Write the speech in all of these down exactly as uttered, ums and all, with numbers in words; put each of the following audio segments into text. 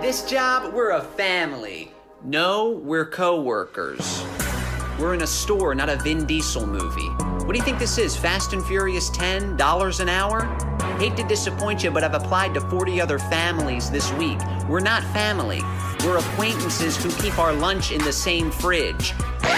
this job, we're a family. No, we're co-workers. We're in a store, not a Vin Diesel movie. What do you think this is, Fast and Furious ten, dollars an hour? Hate to disappoint you, but I've applied to forty other families this week. We're not family. We're acquaintances who keep our lunch in the same fridge.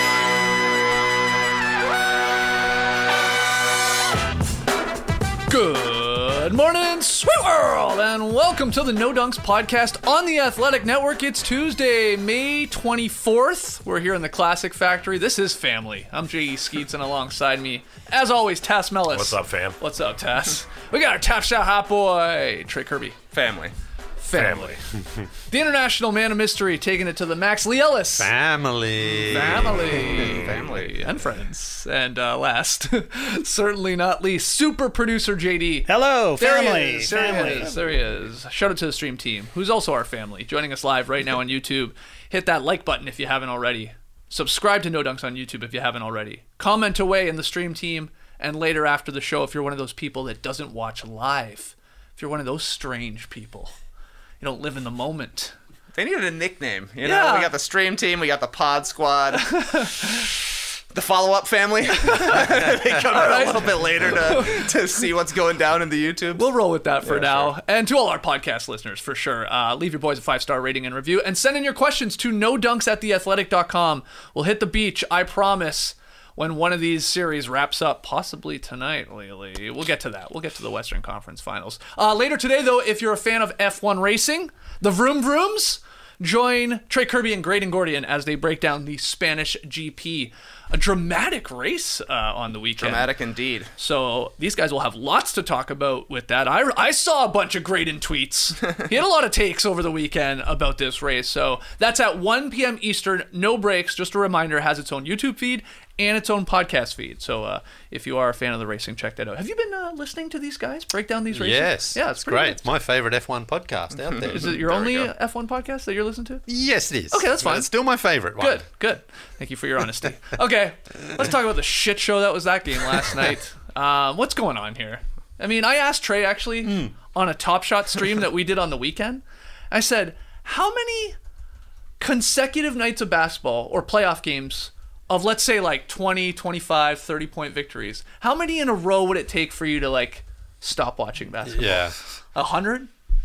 Good morning, sweet world, and welcome to the No Dunks podcast on the Athletic Network. It's Tuesday, May twenty-fourth. We're here in the Classic Factory. This is family. I'm J E Skeets, and alongside me, as always, Tass Mellis. What's up, fam? What's up, Tass? We got our Tap Shot Hot Boy, Trey Kirby. Family. Family. The international man of mystery, taking it to the max, Lee Ellis. Family. Family. Family. And friends. And uh, last, certainly not least, super producer J D. Hello, There family. he is. There family. he is. There he is. Shout out to the stream team, who's also our family, joining us live right now on YouTube. Hit that like button if you haven't already. Subscribe to No Dunks on YouTube if you haven't already. Comment away in the stream team, and later after the show if you're one of those people that doesn't watch live. If you're one of those strange people. You don't live in the moment. They needed a nickname. You Yeah. know, we got the stream team, we got the pod squad, the follow-up family. They come out right. a little bit later to, to see what's going down in the YouTube. We'll roll with that for Yeah, now. sure. And to all our podcast listeners, for sure, uh, leave your boys a five-star rating and review. And send in your questions to no dunks at the athletic dot com. We'll hit the beach, I promise, when one of these series wraps up, possibly tonight, Lily. We'll get to that. We'll get to the Western Conference Finals. Uh, later today, though, if you're a fan of F one racing, the Vroom Vrooms, join Trey Kirby and Graydon Gordian as they break down the Spanish G P. A dramatic race uh, on the weekend. Dramatic indeed. So these guys will have lots to talk about with that. I, I saw a bunch of Graydon tweets. He had a lot of takes over the weekend about this race. So that's at one p.m. Eastern, no breaks. Just a reminder, has its own YouTube feed and its own podcast feed. So uh, if you are a fan of the racing, check that out. Have you been uh, listening to these guys break down these races? Yes. Yeah, it's it's pretty great. good. It's my favorite F one podcast out there. Is it your There we only go. F one podcast that you're listening to? Yes, it is. Okay, that's fine. It's still my favorite one. Good, good. Thank you for your honesty. Okay, let's talk about the shit show that was that game last night. Um, what's going on here? I mean, I asked Trey actually Mm. on a Top Shot stream that we did on the weekend. I said, how many consecutive nights of basketball or playoff games of, let's say, like twenty, twenty-five, thirty point victories, how many in a row would it take for you to, like, stop watching basketball? Yeah. A hundred?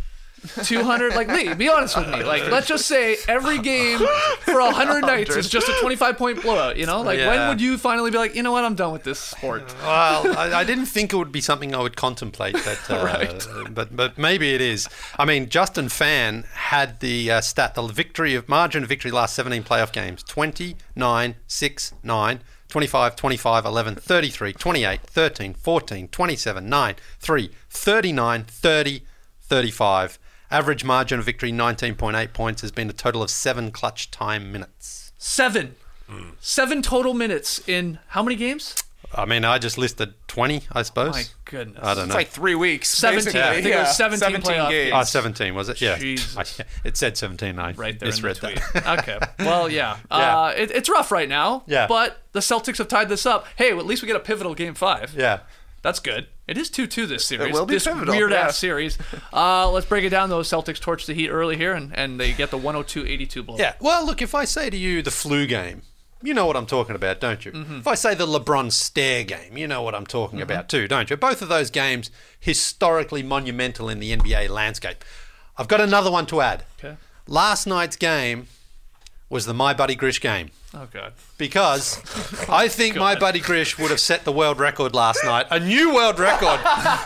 two hundred? Like, Lee, be honest with me. Like, let's just say every game for one hundred nights is just a twenty-five point blowout, you know? Like, when Yeah. would you finally be like, you know what, I'm done with this sport? Well, I, I didn't think it would be something I would contemplate, but uh, Right. but but maybe it is. I mean, Justin Fan had the uh, stat, the victory of margin of victory last seventeen playoff games: twenty-nine, six, nine, twenty-five, twenty-five, eleven, thirty-three, twenty-eight, thirteen, fourteen, twenty-seven, nine, three, thirty-nine, thirty, thirty-five. Average margin of victory nineteen point eight points, has been a total of seven clutch time minutes. Seven. Seven total minutes in how many games? I mean, I just listed twenty, I suppose. My goodness. I don't It's know. like three weeks. seventeen. basically. I think it was Yeah. seventeen playoff games. Oh, seventeen, was it? Yeah. Jesus. I, it said seventeen. I Right there in the misread tweet. that. Okay. Well, yeah. Yeah. Uh, it, it's rough right now. Yeah. But the Celtics have tied this up. Hey, well, at least we get a pivotal game five. Yeah. That's good. It is two two this series. will be this pivotal, weird yeah. ass series. Uh, let's break it down. Those Celtics torch the Heat early here, and, and they get the one oh two eighty-two blow. Yeah. Well, look, if I say to you the flu game, you know what I'm talking about, don't you? Mm-hmm. If I say the LeBron stare game, you know what I'm talking about too, don't you? Both of those games historically monumental in the N B A landscape. I've got another one to add. Okay. Last night's game was the My Buddy Grish game. Oh god. Because I think my buddy Grish would have set the world record last night. A new world record.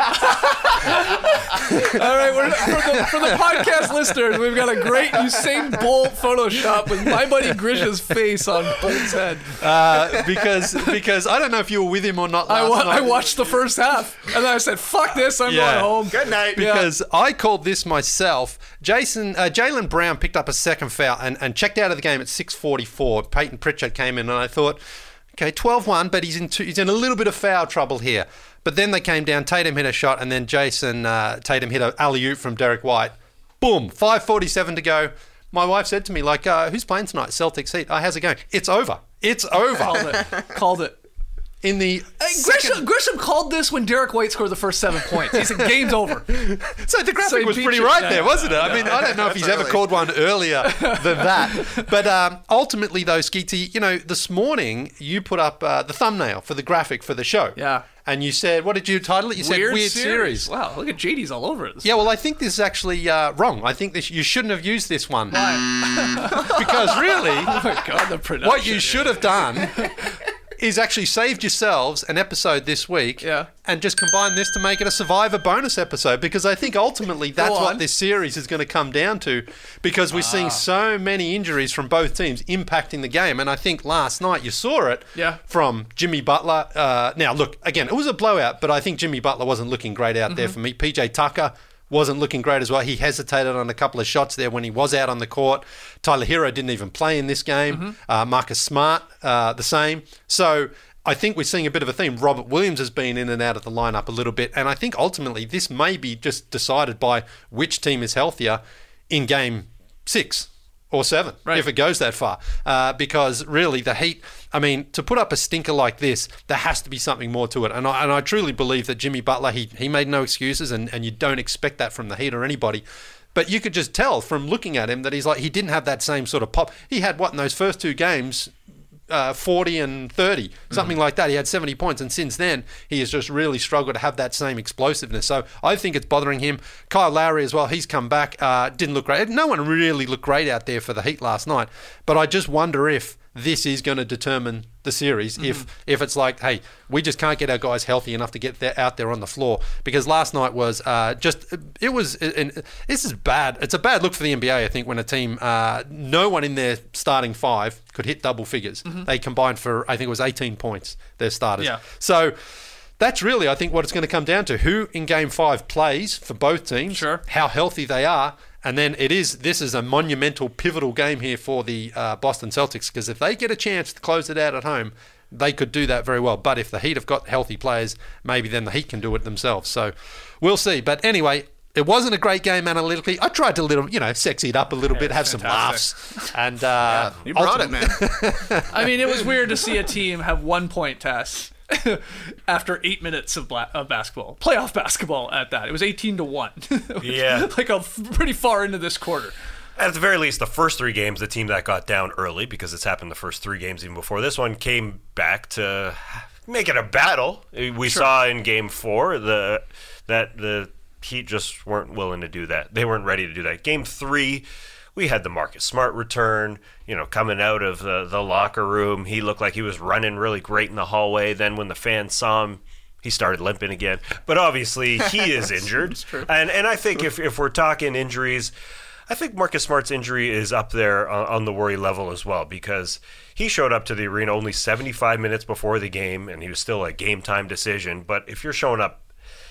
All right, we're, for, the, for the podcast listeners, we've got a great Usain Bolt Photoshop with my buddy Grish's face on Bolt's head. Uh, because because I don't know if you were with him or not last I, wa- night. I watched the first half, and then I said, "Fuck this! I'm Yeah. going home." Good night. Because I called this myself. Jason, uh, Jaylen Brown picked up a second foul and, and checked out of the game at six forty-four. Peyton Pritchard came in, and I thought, okay, twelve one, but he's in two, he's in a little bit of foul trouble here. But then they came down. Tatum hit a shot, and then Jason uh, Tatum hit an alley-oop from Derek White. Boom, five forty-seven to go. My wife said to me, like, uh, who's playing tonight? Celtics Heat. Oh, how's it going? It's over. It's over. Called it. Called it. in the Hey, second- Grisham, Grisham called this when Derek White scored the first seven points. He said, game's over. So the graphic So he was beat pretty you. right Yeah, there, yeah, wasn't it? yeah, I mean, I don't know if he's ever early. called one earlier than that. But um, ultimately, though, Skeetsy, you know, this morning you put up uh, the thumbnail for the graphic for the show. Yeah. And you said, what did you title it? You said Weird Series. Wow, look at J D's all over it. Yeah, well, I think this is actually uh, wrong. I think this you shouldn't have used this one. Why? Because really, Oh my God, the production. what you should have done is actually saved yourselves an episode this week Yeah. and just combine this to make it a Survivor bonus episode, because I think ultimately that's on. what this series is going to come down to, because we're Ah. seeing so many injuries from both teams impacting the game. And I think last night you saw it Yeah. from Jimmy Butler. Uh, now, look, again, it was a blowout, but I think Jimmy Butler wasn't looking great out there for me. P J Tucker wasn't looking great as well. He hesitated on a couple of shots there when he was out on the court. Tyler Hero didn't even play in this game. Uh, Marcus Smart, uh, the same. So I think we're seeing a bit of a theme. Robert Williams has been in and out of the lineup a little bit. And I think ultimately this may be just decided by which team is healthier in game six or seven, Right. if it goes that far. Uh, because really the Heat, I mean, to put up a stinker like this, there has to be something more to it. And I, and I truly believe that Jimmy Butler, he, he made no excuses, and, and you don't expect that from the Heat or anybody. But you could just tell from looking at him that he's like, he didn't have that same sort of pop. He had, what, in those first two games, uh, forty and thirty, something like that. He had seventy points, and since then, he has just really struggled to have that same explosiveness. So I think it's bothering him. Kyle Lowry as well, he's come back, uh, didn't look great. No one really looked great out there for the Heat last night, but I just wonder if this is going to determine the series. Mm-hmm. If if it's like, hey, we just can't get our guys healthy enough to get there, out there on the floor, because last night was uh, just it was. And this is bad. It's a bad look for the N B A. I think when a team, uh, no one in their starting five could hit double figures. They combined for I think it was eighteen points. Their starters. Yeah. So. That's really, I think, what it's going to come down to. Who in Game Five plays for both teams? Sure. How healthy they are, and then it is. This is a monumental, pivotal game here for the uh, Boston Celtics, because if they get a chance to close it out at home, they could do that very well. But if the Heat have got healthy players, maybe then the Heat can do it themselves. So we'll see. But anyway, it wasn't a great game analytically. I tried to little, you know, sexy it up a little bit, have some laughs, and uh, You brought it, man. I mean, it was weird to see a team have one point tests after eight minutes of, bla- of basketball, playoff basketball at that. It was eighteen to one. Yeah. Like a pretty far into this quarter. At the very least, the first three games, the team that got down early, because it's happened the first three games even before this one, came back to make it a battle. We Sure. saw in game four the that the Heat just weren't willing to do that. They weren't ready to do that. Game three, we had the Marcus Smart return, you know, coming out of the, the locker room. He looked like he was running really great in the hallway. Then when the fans saw him, he started limping again. But obviously, he is injured. And and I think if, if we're talking injuries, I think Marcus Smart's injury is up there on, on the worry level as well, because he showed up to the arena only seventy-five minutes before the game, and he was still a game-time decision. But if you're showing up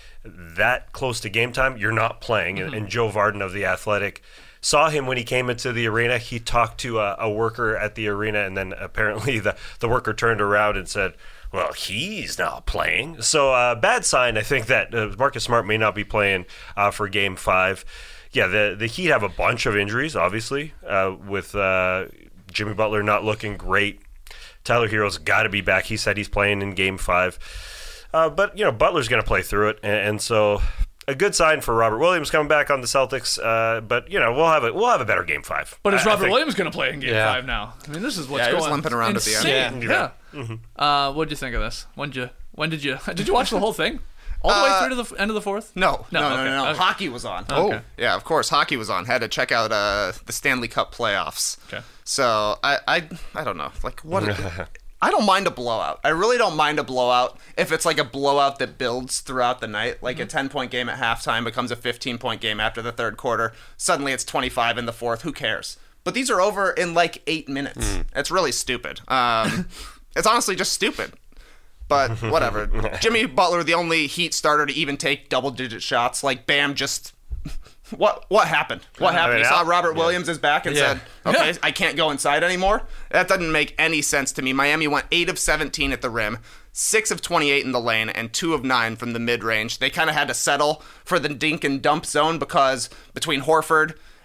that close to game time, you're not playing. Mm-hmm. And, and Joe Varden of The Athletic saw him when he came into the arena. He talked to a, a worker at the arena, and then apparently the, the worker turned around and said, well, he's not playing. So uh, bad sign, I think, that uh, Marcus Smart may not be playing uh, for game five. Yeah, the, the Heat have a bunch of injuries, obviously, uh, with uh, Jimmy Butler not looking great. Tyler Hero's got to be back. He said he's playing in game five. Uh, but, you know, Butler's going to play through it, and, and so a good sign for Robert Williams coming back on the Celtics. Uh, but, you know, we'll have a, we'll have a better game five. But is I- I Robert think- Williams going to play in Game Yeah. Five now? I mean, this is what's Yeah, he going was limping around at the end. Insane. Yeah. Yeah. Mm-hmm. Uh, what did you think of this? When did you? When did you? Did you watch the whole thing? All the way Uh, through to the f- end of the fourth? No, no, no, okay, no, no. okay. Hockey was on. Okay. Yeah, of course, hockey was on. Had to check out uh, the Stanley Cup playoffs. Okay. So I, I, I don't know. Like what? I don't mind a blowout. I really don't mind a blowout if it's like a blowout that builds throughout the night. Like a ten-point game at halftime becomes a fifteen-point game after the third quarter. Suddenly it's twenty-five in the fourth. Who cares? But these are over in like eight minutes. It's really stupid. Um, it's honestly just stupid. But whatever. Jimmy Butler, the only Heat starter to even take double-digit shots. Like Bam just... What what happened? What happened? mean, You saw out- Robert Williams is back and Yeah. said, okay, I can't go inside anymore? That doesn't make any sense to me. Miami went eight of seventeen at the rim, six of twenty-eight in the lane, and two of nine from the mid-range. They kind of had to settle for the dink and dump zone because between Horford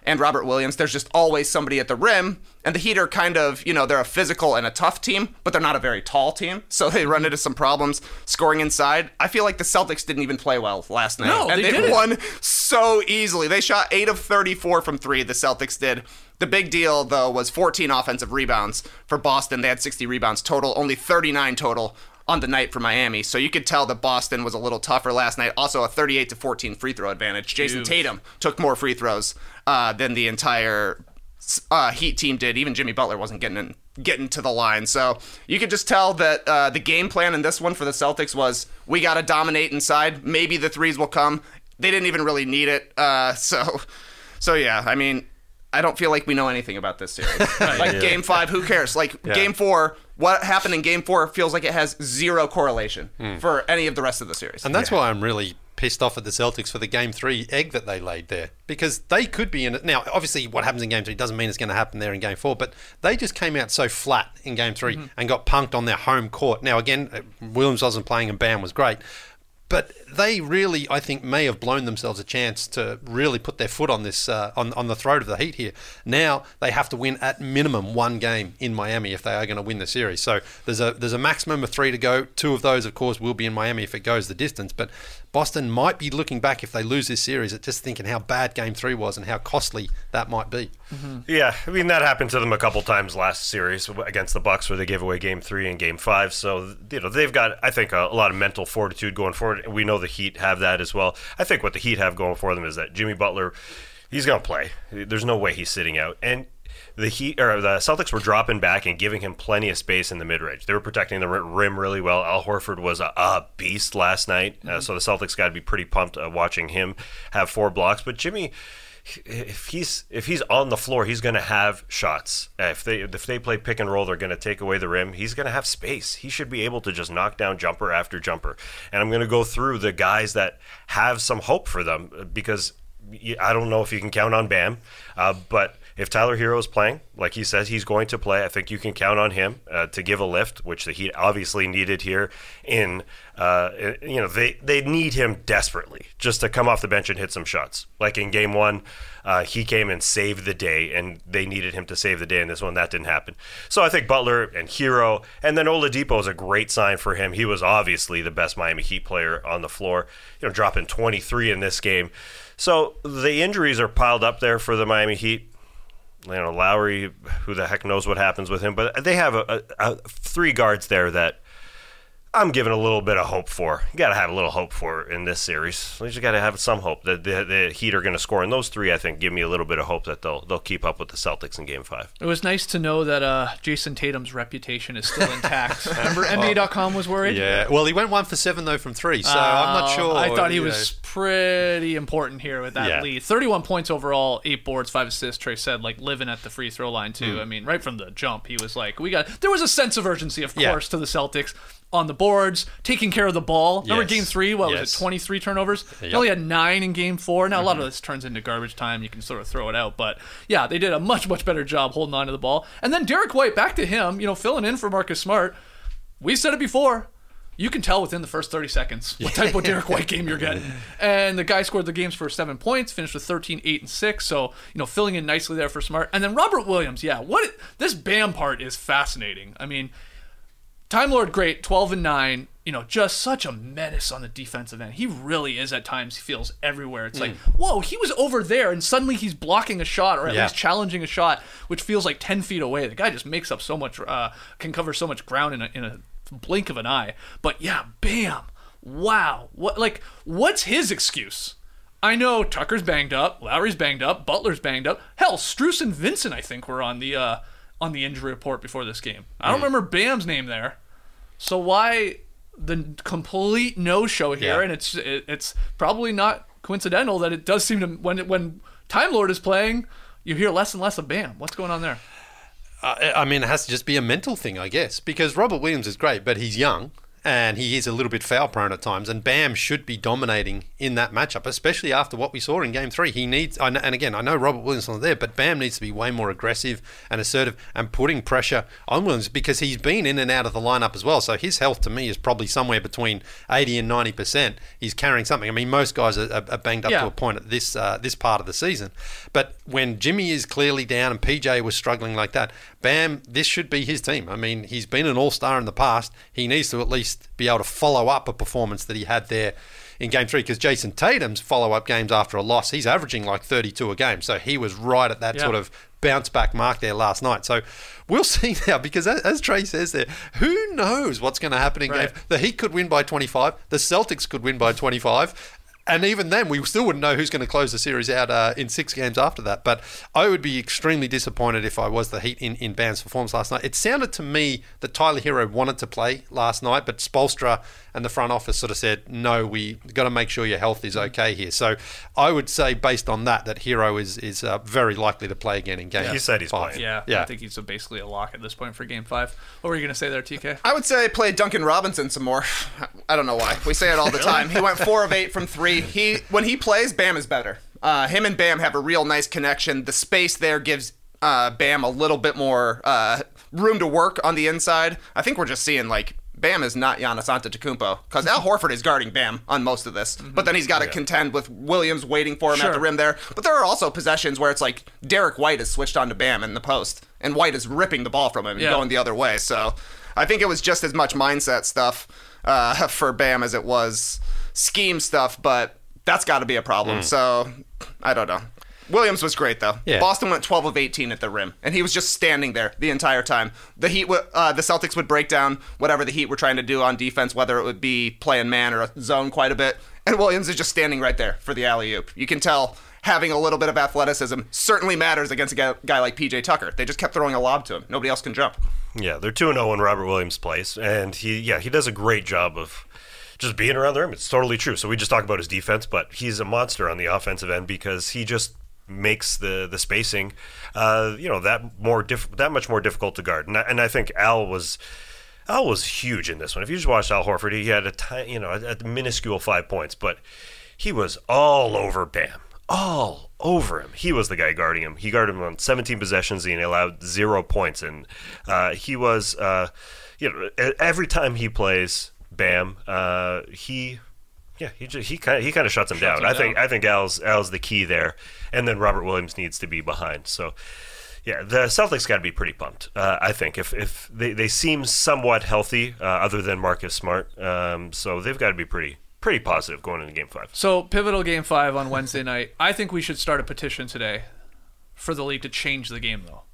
and Robert Williams, there's just always somebody at the rim. And the Heat are kind of, you know, they're a physical and a tough team, but they're not a very tall team. So they run into some problems scoring inside. I feel like the Celtics didn't even play well last night. No, and they they didn't. won so easily. They shot eight of thirty-four from three, the Celtics did. The big deal, though, was fourteen offensive rebounds for Boston. They had sixty rebounds total, only thirty-nine total on the night for Miami. So you could tell that Boston was a little tougher last night. Also a thirty-eight to fourteen free throw advantage. Jason Huge. Tatum took more free throws uh, than the entire uh, Heat team did. Even Jimmy Butler wasn't getting in, getting to the line. So you could just tell that uh, the game plan in this one for the Celtics was, we got to dominate inside. Maybe the threes will come. They didn't even really need it. Uh, so, so yeah, I mean, I don't feel like we know anything about this series. Like, Yeah. game five, who cares? Like, Yeah. game four, what happened in game four feels like it has zero correlation for any of the rest of the series. And that's why I'm really pissed off at the Celtics for the game three egg that they laid there, because they could be in it. Now, obviously, what happens in game three doesn't mean it's going to happen there in game four, but they just came out so flat in game three and got punked on their home court. Now, again, Williams wasn't playing and Bam was great. But they really, I think, may have blown themselves a chance to really put their foot on this uh, on on the throat of the Heat here. Now they have to win at minimum one game in Miami if they are going to win the series. So there's a there's a maximum of three to go. Two of those, of course, will be in Miami if it goes the distance. But Boston might be looking back if they lose this series at just thinking how bad game three was and how costly that might be. Yeah, I mean, that happened to them a couple times last series against the Bucks, where they gave away game three and game five. So, you know, they've got, I think, a, a lot of mental fortitude going forward. We know the Heat have that as well. I think what the Heat have going for them is that Jimmy Butler, he's going to play. There's no way he's sitting out. And the Heat or the Celtics were dropping back and giving him plenty of space in the mid-range. They were protecting the rim really well. Al Horford was a, a beast last night, mm-hmm. uh, so the Celtics got to be pretty pumped uh, watching him have four blocks. But Jimmy, if he's if he's on the floor, he's going to have shots. Uh, if they if they play pick and roll, they're going to take away the rim. He's going to have space. He should be able to just knock down jumper after jumper. And I'm going to go through the guys that have some hope for them, because I don't know if you can count on Bam, uh, but if Tyler Hero is playing, like he says he's going to play, I think you can count on him uh, to give a lift, which the Heat obviously needed here. In uh, you know, they they need him desperately just to come off the bench and hit some shots. Like in game one, uh, he came and saved the day, and they needed him to save the day. In this one, that didn't happen. So I think Butler and Hero, and then Oladipo is a great sign for him. He was obviously the best Miami Heat player on the floor, you know, dropping twenty-three in this game. So the injuries are piled up there for the Miami Heat. You know, Lowry, who the heck knows what happens with him, but they have a, a, a three guards there that I'm giving a little bit of hope for. You got to have a little hope for in this series. You just got to have some hope that the, the Heat are going to score. And those three, I think, give me a little bit of hope that they'll they'll keep up with the Celtics in Game Five. It was nice to know that uh, Jason Tatum's reputation is still intact. Remember, N B A dot com was worried. Yeah, well, he went one for seven though from three, so I'm not Oh, sure. I thought he you was know. pretty important here with that Yeah. lead. thirty-one points overall, eight boards, five assists. Trey said, like, living at the free throw line Hmm. too. I mean, right from the jump, he was like, "We got." There was a sense of urgency, of Yeah. course, to the Celtics on the boards, taking care of the ball. Remember Yes. game three? What was Yes. it? twenty-three turnovers. They Yep. only had nine in game four. Now a lot of this turns into garbage time. You can sort of throw it out, but yeah, they did a much much better job holding on to the ball. And then Derek White, back to him, you know, filling in for Marcus Smart. We said it before. You can tell within the first thirty seconds what type of Derek White game you're getting. And the guy scored the game's first seven points, finished with thirteen, eight, and six. So, you know, filling in nicely there for Smart. And then Robert Williams, yeah, what this Bam part is fascinating. I mean, Time Lord, great, twelve and nine. You know, just such a menace on the defensive end. He really is at times. He feels everywhere. It's like, whoa, he was over there, and suddenly he's blocking a shot, or at Yeah. least challenging a shot, which feels like ten feet away. The guy just makes up so much, uh, can cover so much ground in a, in a blink of an eye. But yeah, Bam, wow, what like what's his excuse? I know Tucker's banged up, Lowry's banged up, Butler's banged up. Hell, Strus and Vincent, I think, were on the uh, on the injury report before this game. I don't remember Bam's name there. So why the complete no-show here? Yeah. And it's it, it's probably not coincidental that it does seem to when when Time Lord is playing, you hear less and less of Bam. What's going on there? Uh, I mean, it has to just be a mental thing, I guess, because Robert Williams is great, but he's young. and he is a little bit foul prone at times. And Bam should be dominating in that matchup, especially after what we saw in Game Three. He needs, and again, I know Robert Williams is there, but Bam needs to be way more aggressive and assertive and putting pressure on Williams because he's been in and out of the lineup as well. So his health to me is probably somewhere between eighty and ninety percent. He's carrying something. I mean, most guys are, are banged up Yeah. to a point at this uh, this part of the season, but when Jimmy is clearly down and P J was struggling like that, Bam, this should be his team. I mean, he's been an all-star in the past. He needs to at least be able to follow up a performance that he had there in Game three, because Jason Tatum's follow-up games after a loss, he's averaging like thirty-two a game. So he was right at that Yeah. sort of bounce-back mark there last night. So we'll see now, because as, as Trey says there, who knows what's going to happen in Right. Game... The Heat could win by twenty-five. The Celtics could win by twenty-five. And even then, we still wouldn't know who's going to close the series out uh, in six games after that. But I would be extremely disappointed if I was the Heat in, in Bam's performance last night. It sounded to me that Tyler Hero wanted to play last night, but Spoelstra and the front office sort of said, no, we got to make sure your health is okay here. So I would say, based on that, that Hero is is uh, very likely to play again in game He said he's five. playing. Yeah, Yeah. I think he's a, basically a lock at this point for Game Five. What were you gonna say there, T K? I would say play Duncan Robinson some more. I don't know why. We say it all the time. He went four of eight from three. He when he plays, Bam is better. Uh, him and Bam have a real nice connection. The space there gives uh, Bam a little bit more uh, room to work on the inside. I think we're just seeing like Bam is not Giannis Antetokounmpo because Al Horford is guarding Bam on most of this, but then he's got to contend with Williams waiting for him Sure. at the rim there. But there are also possessions where it's like Derek White is switched on to Bam in the post, and White is ripping the ball from him and Yeah. going the other way. So I think it was just as much mindset stuff uh, for Bam as it was scheme stuff, but that's got to be a problem. So I don't know. Williams was great though. Yeah. Boston went twelve of eighteen at the rim, and he was just standing there the entire time. The Heat, w- uh, the Celtics would break down whatever the Heat were trying to do on defense, whether it would be playing man or a zone quite a bit, and Williams is just standing right there for the alley-oop. You can tell having a little bit of athleticism certainly matters against a guy, guy like P J Tucker. They just kept throwing a lob to him. Nobody else can jump. Yeah, they're two and oh when Robert Williams plays, and he yeah he does a great job of just being around the rim. It's totally true. So we just talked about his defense, but he's a monster on the offensive end because he just makes the the spacing, uh, you know, that more diff- that much more difficult to guard. And I, and I think Al was Al was huge in this one. If you just watched Al Horford, he had a tiny, you know, a, a minuscule five points, but he was all over Bam, all over him. He was the guy guarding him. He guarded him on seventeen possessions and he allowed zero points. And uh, he was, uh, you know, every time he plays Bam, uh, he. Yeah, he just, he kind of he kind of shuts him Shuts down. him I think down. I think Al's Al's the key there, and then Robert Williams needs to be behind. So, yeah, the Celtics got to be pretty pumped. Uh, I think if if they, they seem somewhat healthy, uh, other than Marcus Smart, um, so they've got to be pretty pretty positive going into Game Five. So pivotal Game Five on Wednesday night. I think we should start a petition today for the league to change the game though,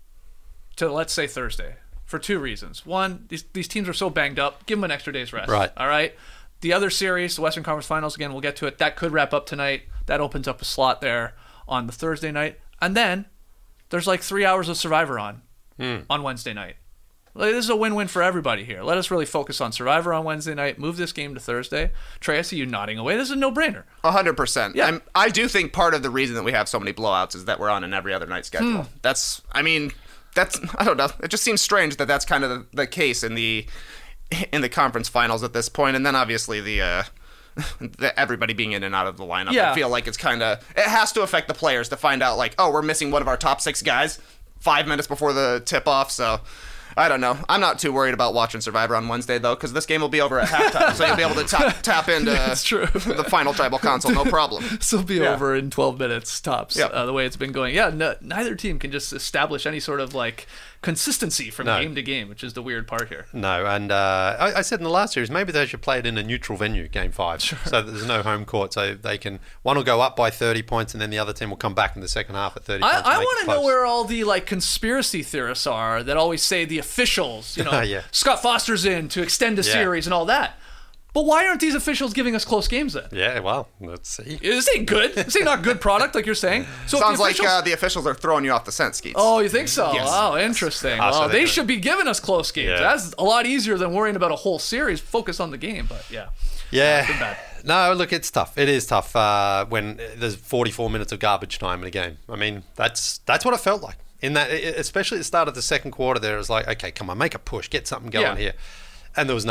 to let's say Thursday, for two reasons. One, these these teams are so banged up. Give them an extra day's rest. Right. All right. The other series, the Western Conference Finals, again, we'll get to it. That could wrap up tonight. That opens up a slot there on the Thursday night. And then there's like three hours of Survivor on on Wednesday night. Like, this is a win-win for everybody here. Let us really focus on Survivor on Wednesday night. Move this game to Thursday. Trey, I see you nodding away. This is a no-brainer. A hundred percent. Yeah. I'm- I do think part of the reason that we have so many blowouts is that we're on an every other night schedule. Hmm. That's, I mean, that's, I don't know. It just seems strange that that's kind of the, the case in the in the conference finals at this point, and then obviously the. Uh, the everybody being in and out of the lineup. Yeah. I feel like it's kind of it has to affect the players to find out like, oh, we're missing one of our top six guys five minutes before the tip off. So I don't know. I'm not too worried about watching Survivor on Wednesday though, because this game will be over at halftime, so you'll be able to tap, tap into That's true. the final tribal console, no problem. This will be Yeah. over in twelve minutes tops. Yep. Uh, the way it's been going, yeah. No, neither team can just establish any sort of like consistency from No. game to game, which is the weird part here. No, and uh, I, I said in the last series, maybe they should play it in a neutral venue, Game Five, so that there's no home court, so they can one will go up by thirty points, and then the other team will come back in the second half at thirty. I, points. I want want to know where all the like conspiracy theorists are that always say the officials, you know, Yeah. Scott Foster's in to extend a Yeah. series and all that. But why aren't these officials giving us close games then? Yeah, well, let's see. This ain't good. This ain't not good product, like you're saying. So if Sounds the like officials- uh, the officials are throwing you off the scent, Skeets. Oh, you think so? Yes. Oh, interesting. Ah, so well, they they do. should be giving us close games. Yeah. That's a lot easier than worrying about a whole series. Focus on the game, but yeah. Yeah. been bad. No, look, it's tough. It is tough uh, when there's forty-four minutes of garbage time in a game. I mean, that's that's what it felt like. In that, especially at the start of the second quarter, there it was like, okay, come on, make a push, get something going Yeah. here. And there was nothing.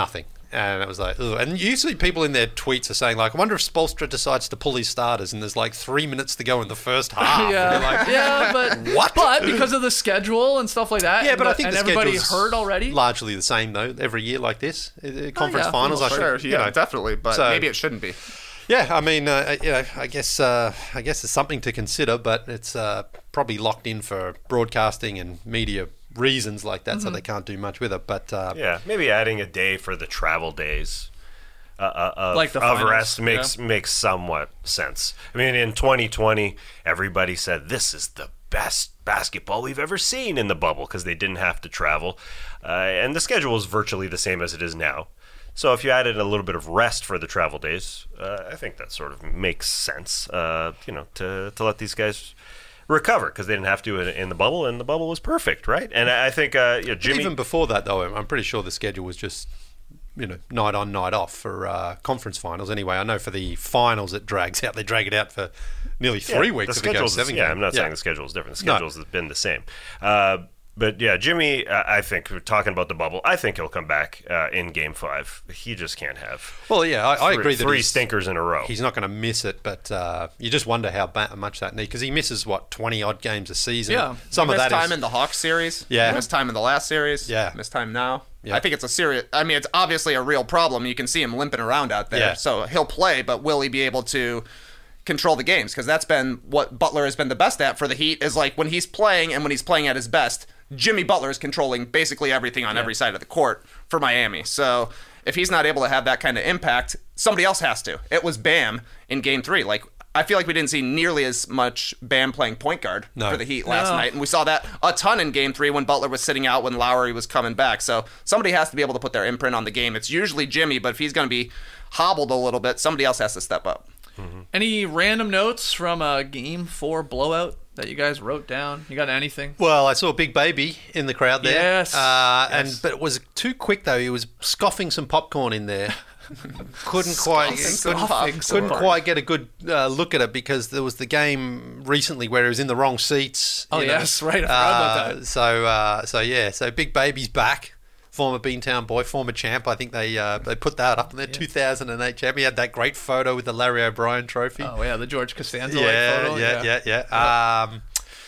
And it was like, ugh. And usually people in their tweets are saying, like, I wonder if Spoelstra decides to pull his starters and there's like three minutes to go in the first half. Yeah, And you're like, yeah, but What? But because of the schedule and stuff like that, yeah, and but the- I think and the everybody schedule's heard already. largely the same, though, every year like this. Uh, Conference yeah, finals, I Sure, think. yeah, you know. definitely, but So- maybe it shouldn't be. Yeah, I mean, uh, you know, I guess uh, I guess it's something to consider, but it's uh, probably locked in for broadcasting and media reasons like that, so they can't do much with it. But uh, Yeah, maybe adding a day for the travel days uh, uh, of, Like the of finals, rest makes yeah. makes somewhat sense. I mean, in twenty twenty, everybody said this is the best basketball we've ever seen in the bubble because they didn't have to travel, uh, and the schedule is virtually the same as it is now. So if you added a little bit of rest for the travel days, uh, I think that sort of makes sense. Uh, you know, to to let these guys recover because they didn't have to in, in the bubble, and the bubble was perfect, right? And I think uh, you know, Jimmy. even before that, though, I'm pretty sure the schedule was just, you know, night on, night off for uh, conference finals. Anyway, I know for the finals it drags out. They drag it out for nearly three Yeah, weeks The if it goes schedule's seven yeah, games. I'm not saying the schedule is different. The schedule's has been the same. Uh, but yeah, Jimmy, uh, I think we're talking about the bubble. I think he'll come back uh, in Game Five. He just can't have. Well, yeah, I, I three- agree that three he's, stinkers in a row. he's not going to miss it, but uh, you just wonder how ba- much that needs because he misses what twenty odd games a season. Yeah. some of Missed that time is in the Hawks series. Yeah. Missed time in the last series. Yeah. Missed time now. Yeah. I think it's a serious. I mean, it's obviously a real problem. You can see him limping around out there. Yeah. So he'll play, but will he be able to control the games? Because that's been what Butler has been the best at for the Heat. Is like when he's playing and when he's playing at his best, Jimmy Butler is controlling basically everything on every side of the court for Miami. So if he's not able to have that kind of impact, somebody else has to. It was Bam in Game Three. Like, I feel like we didn't see nearly as much Bam playing point guard No. for the Heat last No. night, and we saw that a ton in Game Three when Butler was sitting out when Lowry was coming back. So somebody has to be able to put their imprint on the game. It's usually Jimmy, but if he's going to be hobbled a little bit, somebody else has to step up. Any random notes from a Game Four blowout that you guys wrote down? You got anything? Well, I saw Big Baby in the crowd there. Yes. Uh, Yes. And but it was too quick though. He was scoffing some popcorn in there. couldn't quite some couldn't, popcorn. couldn't quite get a good uh, look at it because there was the game recently where he was in the wrong seats. Oh, you know. yes, right, I forgot about Uh, that. So uh, so yeah, so Big Baby's back. Former Beantown boy, former champ. I think they uh, they put that up in their two thousand eight champ. He had that great photo with the Larry O'Brien trophy. Oh yeah, the George Costanza yeah, photo. yeah, yeah, yeah, Um,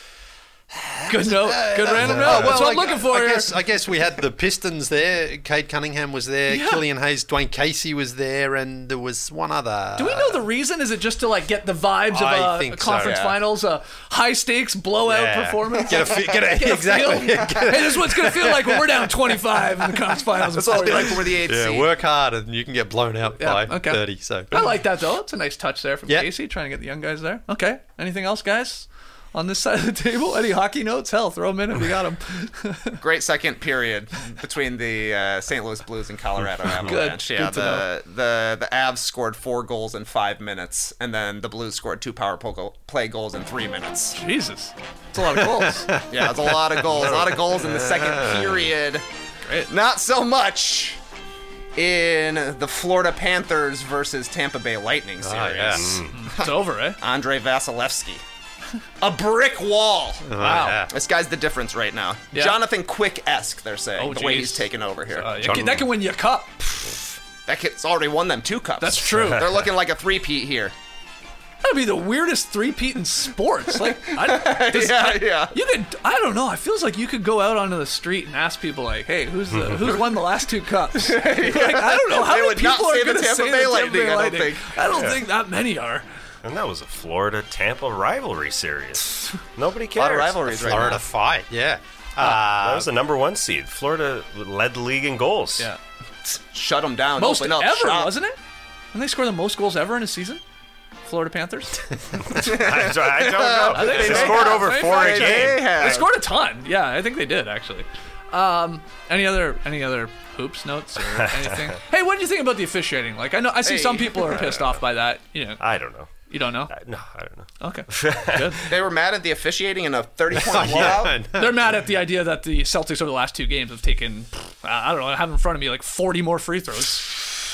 Good note. Good random note. Oh, That's what I'm I- looking for I here. guess, I guess we had the Pistons there. Cade Cunningham was there. Yeah. Killian Hayes, Dwayne Casey was there, and there was one other. Do we know the reason? Is it just to like get the vibes of I a, think a so, conference yeah. finals, a high stakes blowout Yeah. performance? Get a, fe- get a, Get a exactly. feel? Hey, this is what it's gonna feel like when we're down twenty-five in the conference finals. That's what it'll be like when we're the eighth Yeah, seed. work hard and you can get blown out Yeah, by okay. thirty. So I like that though. It's a nice touch there from Yeah. Casey, trying to get the young guys there. Okay. Anything else, guys? On this side of the table, any hockey notes? Hell, throw them in if you got them. Great second period between the uh, Saint Louis Blues and Colorado Avalanche. Good Yeah, to the, the the Avs scored four goals in five minutes, and then the Blues scored two power play go- play goals in three minutes. Jesus, it's a lot of goals. Yeah, it's a lot of goals. A lot of goals in the second period. Great. Not so much in the Florida Panthers versus Tampa Bay Lightning series. Ah, yeah. It's over, eh? Andre Vasilevsky. A brick wall. Wow. yeah. This guy's the difference right now. Yeah. Jonathan Quick-esque, they're saying, Oh, the way geez. he's taken over here. Uh, you can- that can win you a cup. That kid's already won them two cups. That's true. They're looking like a three-peat here. That'd be the weirdest three-peat in sports. Like, I, does- Yeah, yeah. You could, I don't know. It feels like you could go out onto the street and ask people, like, "Hey, who's the who's won the last two cups?" Like, I don't know how They many would not people are say the going to Tampa say Bay the Tampa Lightning, Bay I don't Lightning. think. I don't think that many are. And that was a Florida-Tampa rivalry series. Nobody cares. A lot of rivalries right Florida now. fight. Yeah. That Uh, was the number one seed. Florida led the league in goals. Yeah, Shut them down. most open up ever, shop. wasn't it? Didn't they score the most goals ever in a season? Florida Panthers. I, don't- I don't know. I think they they scored have. over They four a might. game. They have. They scored a ton. Yeah, I think they did actually. Um, any other any other hoops notes or anything? Hey, what do you think about the officiating? Like, I know I see Hey. some people are pissed off by that. You know, I don't know. you don't know. I, no, I don't know. Okay, good. They were mad at the officiating in a thirty-point blowout. yeah. They're mad at the idea that the Celtics over the last two games have taken, I don't know, I have in front of me like forty more free throws.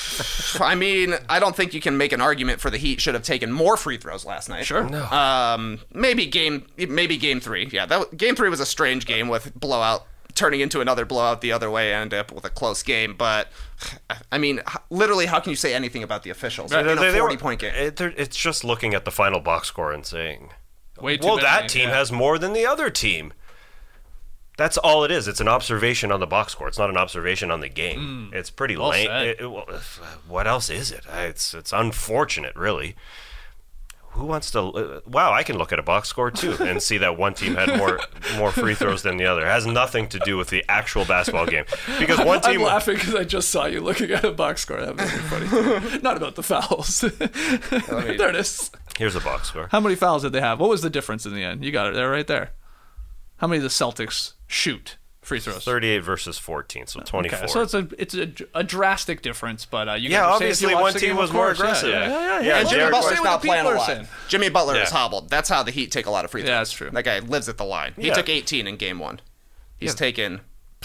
I mean, I don't think you can make an argument for the Heat should have taken more free throws last night. Sure. Um, maybe game, maybe game three. Yeah, that game three was a strange game with blowout turning into another blowout the other way and end up with a close game. But I mean, h- literally, how can you say anything about the officials They- in a they- they were- forty-point game? it- they're- it's just looking at the final box score and saying, Way too well, many, that team yeah. has more than the other team. That's all it is. It's an observation on the box score. It's not an observation on the game. It's pretty well lame. said. It- it- well, what else is it? It's it's unfortunate, really. Who wants to? Uh, wow, I can look at a box score too and see that one team had more more free throws than the other. It has nothing to do with the actual basketball game because one I'm team. laughing because I just saw you looking at a box score. That was funny. Not about the fouls. There it is. Here's a box score. How many fouls did they have? What was the difference in the end? You got it there, right there. How many did the Celtics shoot free throws? thirty-eight versus fourteen, so twenty-four. Okay, so it's a it's a, a drastic difference, but uh, you Yeah, guys are saying if you obviously watch one the team game, was of more course, aggressive. Yeah, yeah, yeah. Yeah, yeah. And Jimmy Derek Butler's Say what not the playing a people are lot. saying. Jimmy Butler is Yeah. hobbled. That's how the Heat take a lot of free throws. Yeah, that's true. That guy lives at the line. He Yeah. took eighteen in game one. He's taken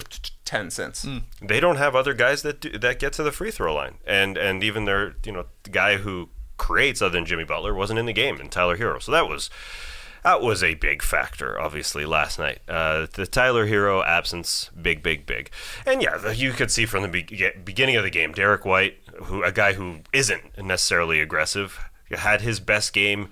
ten since. They don't have other guys that do, that get to the free throw line, and and even their you know the guy who creates other than Jimmy Butler wasn't in the game, and Tyler Hero. So that was that was a big factor, obviously, last night. Uh, the Tyler Hero absence, big, big, big, and yeah, the, you could see from the be- beginning of the game, Derek White, who a guy who isn't necessarily aggressive, had his best game.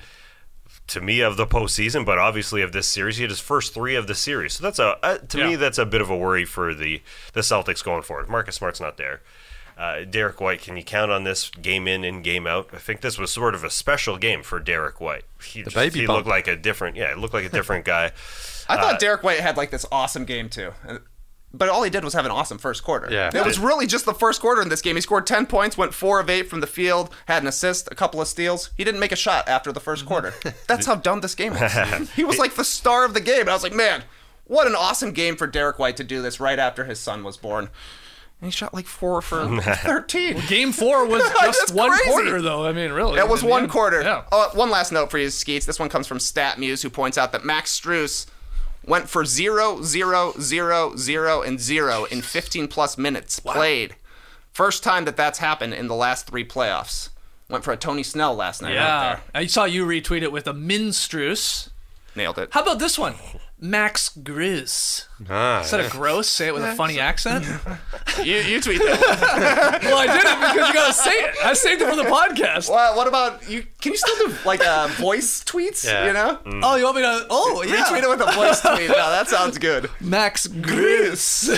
To me, of the postseason, but obviously of this series, he had his first three of the series. So that's a uh, to me Yeah. that's a bit of a worry for the the Celtics going forward. Marcus Smart's not there. Uh, Derek White, can you count on this game in and game out? I think this was sort of a special game for Derek White. He The just, baby he bump. looked like a different, yeah, it looked like a different guy. I thought Uh, Derek White had like this awesome game too. But all he did was have an awesome first quarter. Yeah. It was really just the first quarter in this game. He scored ten points, went four of eight from the field, had an assist, a couple of steals. He didn't make a shot after the first quarter. That's how dumb this game was. He was like the star of the game. And I was like, man, what an awesome game for Derek White to do this right after his son was born. And he shot like four for thirteen. Game four was That's just one crazy. quarter, though. I mean, really. That was in the one end. quarter. Yeah. Uh, one last note for you, Skeets. This one comes from StatMuse, who points out that Max Strus went for zero, zero, zero, zero, and zero in fifteen plus minutes played. First time that that's happened in the last three playoffs. Went for a Tony Snell last night. Yeah. Right I saw you retweet it with a Minstrus. there. Nailed it. How about this one? Max Griss. Ah, Instead of gross, say it with a funny accent. You, you tweet that. Well, I did it because you gotta say it. I saved it for the podcast. Well, what about you? Can you still do like uh, voice tweets? Yeah. You know, Oh, you want me to? Oh, yeah. retweet it with a voice tweet. No, that sounds good. Max Griss.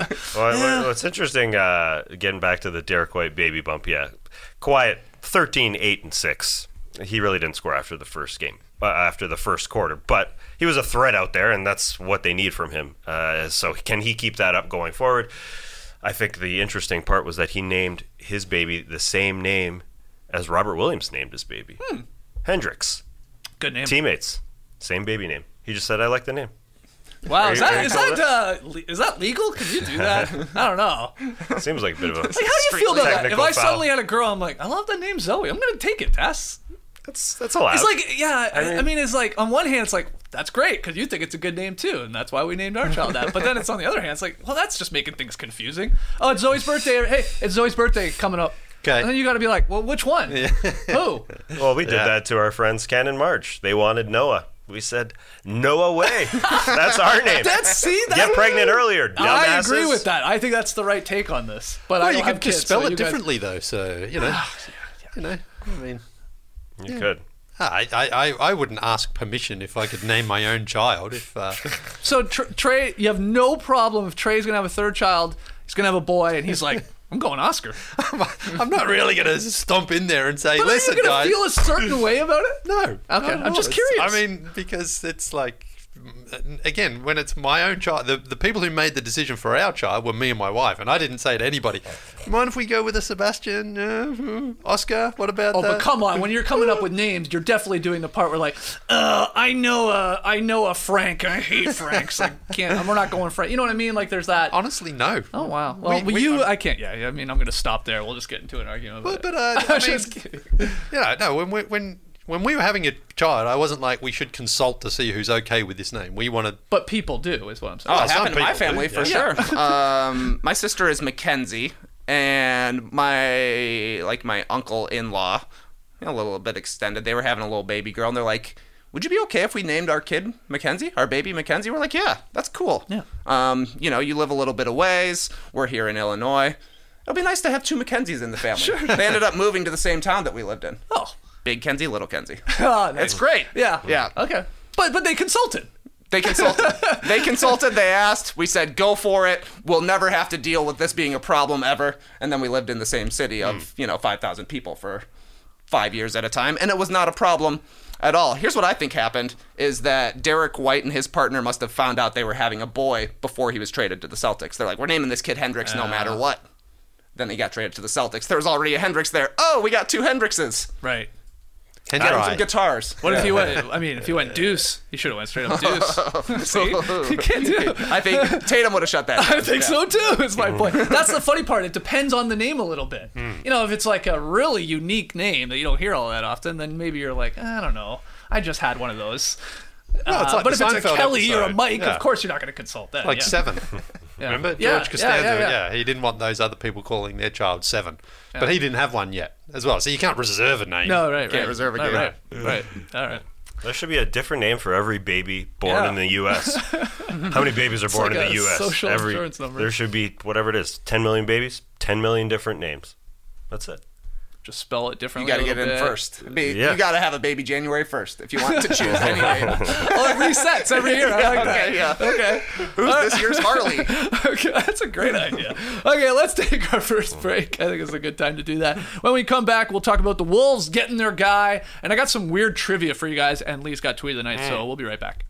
Well, what's interesting, uh, getting back to the Derek White baby bump, yeah, quiet, thirteen, eight, and six. He really didn't score after the first game, uh, after the first quarter, but he was a threat out there, and that's what they need from him. Uh, so can he keep that up going forward? I think the interesting part was that he named his baby the same name as Robert Williams named his baby. Hmm. Hendricks. Good name. Teammates. Same baby name. He just said, I like the name. Wow, is Are you- that are you is cool that uh, le- is that legal? Can you do that? I don't know. Like, Seems like a bit of a... how do you feel about that? If Technical I foul. suddenly had a girl, I'm like, I love the name Zoe. I'm gonna take it, Tess. That's, that's allowed. It's like, yeah, I mean, mean- I mean, it's like, on one hand, it's like, that's great, because you think it's a good name, too, and that's why we named our child that. But then it's on the other hand, it's like, well, that's just making things confusing. Oh, it's Zoe's birthday. Hey, it's Zoe's birthday coming up. Okay. And then you got to be like, well, which one? Who? Well, we did Yeah. that to our friends Ken and Marge. They wanted Noah. We said, Noah Way. That's our name. That's, see, that, Get pregnant earlier, I dumbasses. agree with that. I think that's the right take on this. But I Well, don't you have could kids, just spell so it you guys- differently, though. So you know, you know. I mean, You could. I, I, I I wouldn't ask permission if I could name my own child. If uh, So Tr- Trey, you have no problem if Trey's gonna have a third child. He's gonna have a boy, and he's like, "I'm going Oscar." I'm not really going to stomp in there and say, But "Listen, are you gonna guys." feel a certain way about it? No. Okay, not at I'm just all. curious. It's- I mean, because it's like, again, when it's my own child, the, the people who made the decision for our child were me and my wife, and I didn't say to anybody, mind if we go with a Sebastian, uh, Oscar? What about Oh, that? but come on! When you're coming up with names, you're definitely doing the part where like, uh, I know a, I know a Frank. I hate Franks. I can't. We're not going Frank. You know what I mean? Like, there's that. Honestly, no. Oh wow. Well, We- we- you, I can't. Yeah, I mean, I'm gonna stop there. We'll just get into an argument. But, About but uh, it. I I'm mean, just kidding. you know, no, when we, when when we were having a child, I wasn't like we should consult to see who's okay with this name. We wanted. But people do, is what I'm saying. Oh, Oh, it some happened in my people do, family for yeah. sure. um, my sister is Mackenzie, and my like my uncle-in-law, you know, a little bit extended. They were having a little baby girl, and they're like, would you be okay if we named our kid Mackenzie, our baby Mackenzie? We're like, yeah, that's cool. Yeah. Um, you know, you live a little bit of ways. We're here in Illinois. It'll be nice to have two Mackenzies in the family. Sure. They ended up moving to the same town that we lived in. Oh. Big Kenzie, little Kenzie. Oh, nice. It's great. Yeah. Yeah. Okay. But but they consulted. They consulted. They consulted. They asked. We said, go for it. We'll never have to deal with this being a problem ever. And then we lived in the same city of, mm. you know, five thousand people for five years at a time. And it was not a problem at all. Here's what I think happened is that Derek White and his partner must have found out they were having a boy before he was traded to the Celtics. They're like, we're naming this kid Hendricks no uh. matter what. Then he got traded to the Celtics. There was already a Hendricks there. Oh, we got two Hendrickses. Right. And some guitars. What if he went? I mean, if he went Deuce, he should have went straight up Deuce. See, you can't do it. I think Tatum would have shut that down. I think yeah. so too. Is my point. That's the funny part. It depends on the name a little bit. Mm. You know, if it's like a really unique name that you don't hear all that often, then maybe you're like, I don't know. I just had one of those. No, it's like uh, but if Seinfeld it's a Kelly episode. or a Mike, yeah. of course you're not going to consult that. Like yeah. Seven. Yeah. Remember? Yeah, George Costanza, yeah, yeah, yeah, yeah. he didn't want those other people calling their child Seven. Yeah. But he didn't have one yet as well. So you can't reserve a name. No, right, right. Can't reserve a right, game. Right, right. All right. There should be a different name for every baby born Yeah. in the U S How many babies are born like in the a U S? social Every insurance number. There should be, whatever it is, ten million babies, ten million different names. That's it. Just spell it You differently. got to a get little in bit. first. Be, Yeah. You got to have a baby January first if you want to choose any name. Oh, it resets every year. I like that. Okay, yeah. Okay. Who's this year's Harley? Okay, that's a great idea. Okay, let's take our first break. I think it's a good time to do that. When we come back, we'll talk about the Wolves getting their guy, and I got some weird trivia for you guys, and Lee's got tweet of the night, so we'll be right back.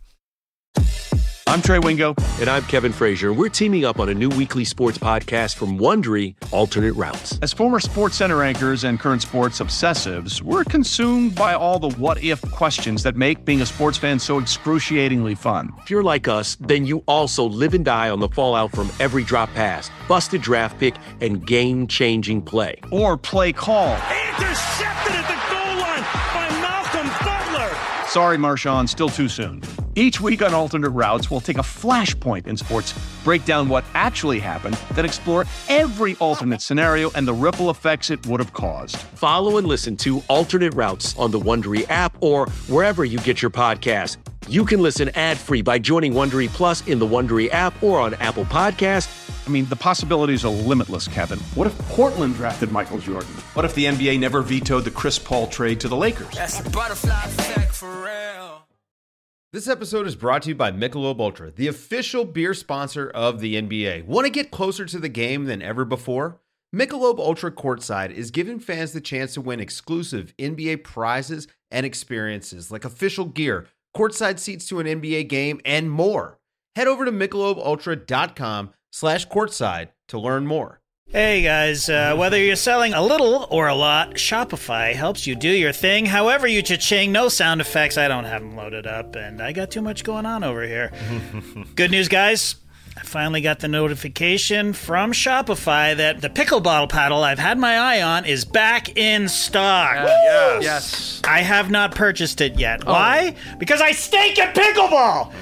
I'm Trey Wingo. And I'm Kevin Frazier. We're teaming up on a new weekly sports podcast from Wondery, Alternate Routes. As former Sports Center anchors and current sports obsessives, we're consumed by all the what-if questions that make being a sports fan so excruciatingly fun. If you're like us, then you also live and die on the fallout from every drop pass, busted draft pick, and game-changing play. Or play call. Intercepted at the goal line by Malcolm Butler. Sorry, Marshawn, still too soon. Each week on Alternate Routes, we'll take a flashpoint in sports, break down what actually happened, then explore every alternate scenario and the ripple effects it would have caused. Follow and listen to Alternate Routes on the Wondery app or wherever you get your podcasts. You can listen ad-free by joining Wondery Plus in the Wondery app or on Apple Podcasts. I mean, the possibilities are limitless, Kevin. What if Portland drafted Michael Jordan? What if the N B A never vetoed the Chris Paul trade to the Lakers? That's the butterfly effect for real. This episode is brought to you by Michelob Ultra, the official beer sponsor of the N B A. Want to get closer to the game than ever before? Michelob Ultra Courtside is giving fans the chance to win exclusive N B A prizes and experiences like official gear, courtside seats to an N B A game, and more. Head over to michelobultra.com slash courtside to learn more. Hey guys, uh, whether you're selling a little or a lot, Shopify helps you do your thing however you cha-ching. No sound effects, I don't have them loaded up, and I got too much going on over here. Good news, guys. I finally got the notification from Shopify that the pickle bottle paddle I've had my eye on is back in stock. Uh, yes. yes. I have not purchased it yet. Oh. Why? Because I stink at pickleball!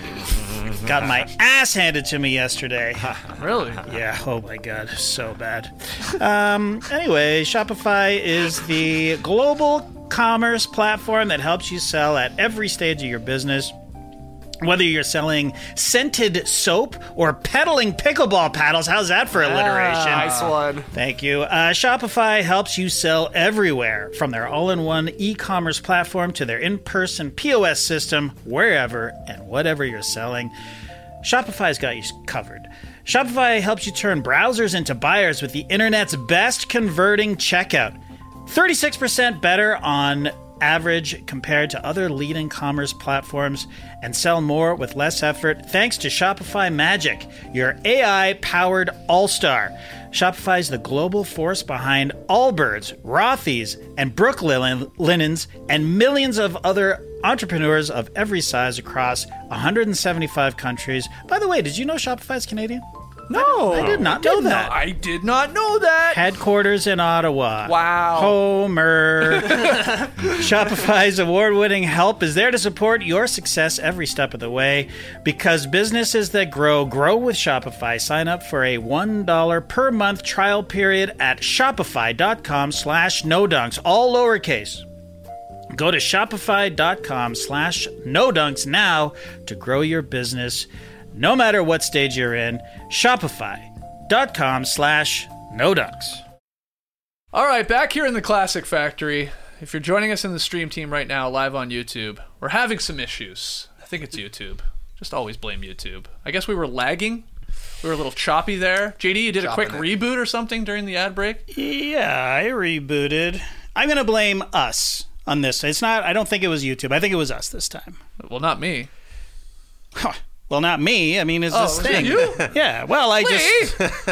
Got my ass handed to me yesterday. Really? Yeah, oh my god, so bad. Um, anyway, Shopify is the global commerce platform that helps you sell at every stage of your business. Whether you're selling scented soap or peddling pickleball paddles, how's that for alliteration? Ah, nice one. Thank you. Uh, Shopify helps you sell everywhere, from their all-in-one e-commerce platform to their in-person P O S system, wherever and whatever you're selling. Shopify's got you covered. Shopify helps you turn browsers into buyers with the internet's best converting checkout. thirty-six percent better on average compared to other leading commerce platforms, and sell more with less effort thanks to Shopify Magic, your A I-powered all-star. Shopify is the global force behind Allbirds, Rothy's, and Brooklinens, and millions of other entrepreneurs of every size across one hundred seventy-five countries. By the way, did you know Shopify's Canadian? No, I did not I know did that. Not, I did not know that. Headquarters in Ottawa. Wow. Homer. Shopify's award-winning help is there to support your success every step of the way. Because businesses that grow, grow with Shopify. Sign up for a one dollar per month trial period at shopify.com slash no dunks, all lowercase. Go to shopify.com slash no dunks now to grow your business no matter what stage you're in. Shopify.com slash no dunks. All right, back here in the Classic Factory. If you're joining us in the stream team right now, live on YouTube, we're having some issues. I think it's YouTube. Just always blame YouTube. I guess we were lagging. We were a little choppy there. J D, you did Chopping a quick it. reboot or something during the ad break? Yeah, I rebooted. I'm going to blame us on this. It's not, I don't think it was YouTube. I think it was us this time. Well, not me. Huh. Well, not me. I mean, it's Oh, this was it thing. you? Yeah, well, I just...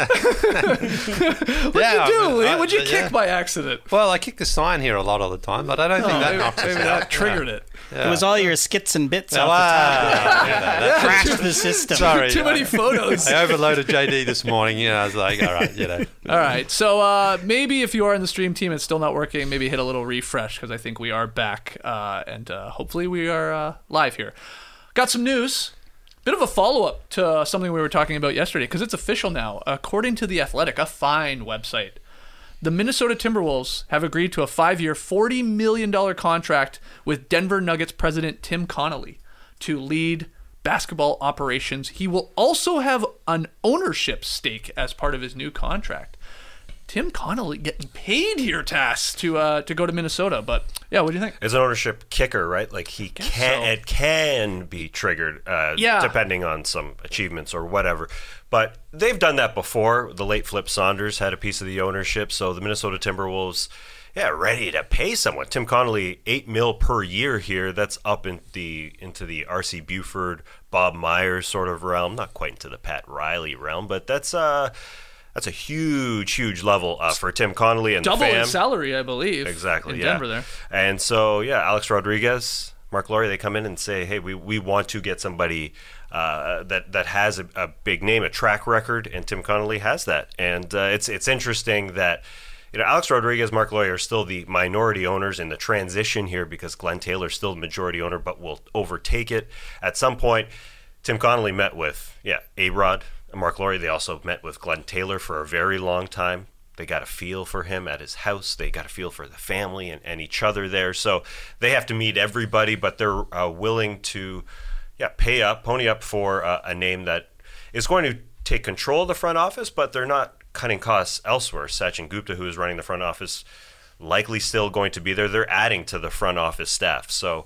What'd Yeah, you do, I mean, Lee? I- What'd you yeah. kick by accident? Well, I kick the sign here a lot of the time, but I don't think Oh, that maybe, knocks us maybe out. that triggered it. It was all your skits and bits Yeah, off wow. the top. Yeah, that- Crashed the system. Sorry. Too many photos. I overloaded J D this morning. You know, I was like, all right, you know. All right, so uh, maybe if you are in the stream team and it's still not working, maybe hit a little refresh because I think we are back uh, and uh, hopefully we are uh, live here. Got some news. Bit of a follow-up to uh, something we were talking about yesterday because it's official now. According to The Athletic, a fine website, the Minnesota Timberwolves have agreed to a five-year, forty million dollars contract with Denver Nuggets president Tim Connolly to lead basketball operations. He will also have an ownership stake as part of his new contract. Tim Connolly getting paid here, Tass, to uh, to go to Minnesota. But yeah, what do you think? It's an ownership kicker, right? Like he can, so. it can be triggered, uh, Yeah. depending on some achievements or whatever. But they've done that before. The late Flip Saunders had a piece of the ownership, so the Minnesota Timberwolves, yeah, ready to pay someone. Tim Connolly, eight mil per year here. That's up in the into the R C Buford, Bob Myers sort of realm. Not quite into the Pat Riley realm, but that's uh. That's a huge, huge level uh, for Tim Connolly and Double the fam. his salary, I believe. Exactly, in yeah. Denver there. And so, yeah, Alex Rodriguez, Mark Laurie, they come in and say, hey, we, we want to get somebody uh, that that has a, a big name, a track record, and Tim Connolly has that. And uh, it's it's interesting that you know Alex Rodriguez, Mark Laurie are still the minority owners in the transition here because Glenn Taylor's still the majority owner, but will overtake it at some point. Tim Connolly met with, yeah, A-Rod, Mark Laurie. They also met with Glenn Taylor for a very long time. They got a feel for him at his house. They got a feel for the family and, and each other there. So they have to meet everybody, but they're uh, willing to yeah, pay up, pony up for uh, a name that is going to take control of the front office, but they're not cutting costs elsewhere. Sachin Gupta, who is running the front office, likely still going to be there. They're adding to the front office staff. So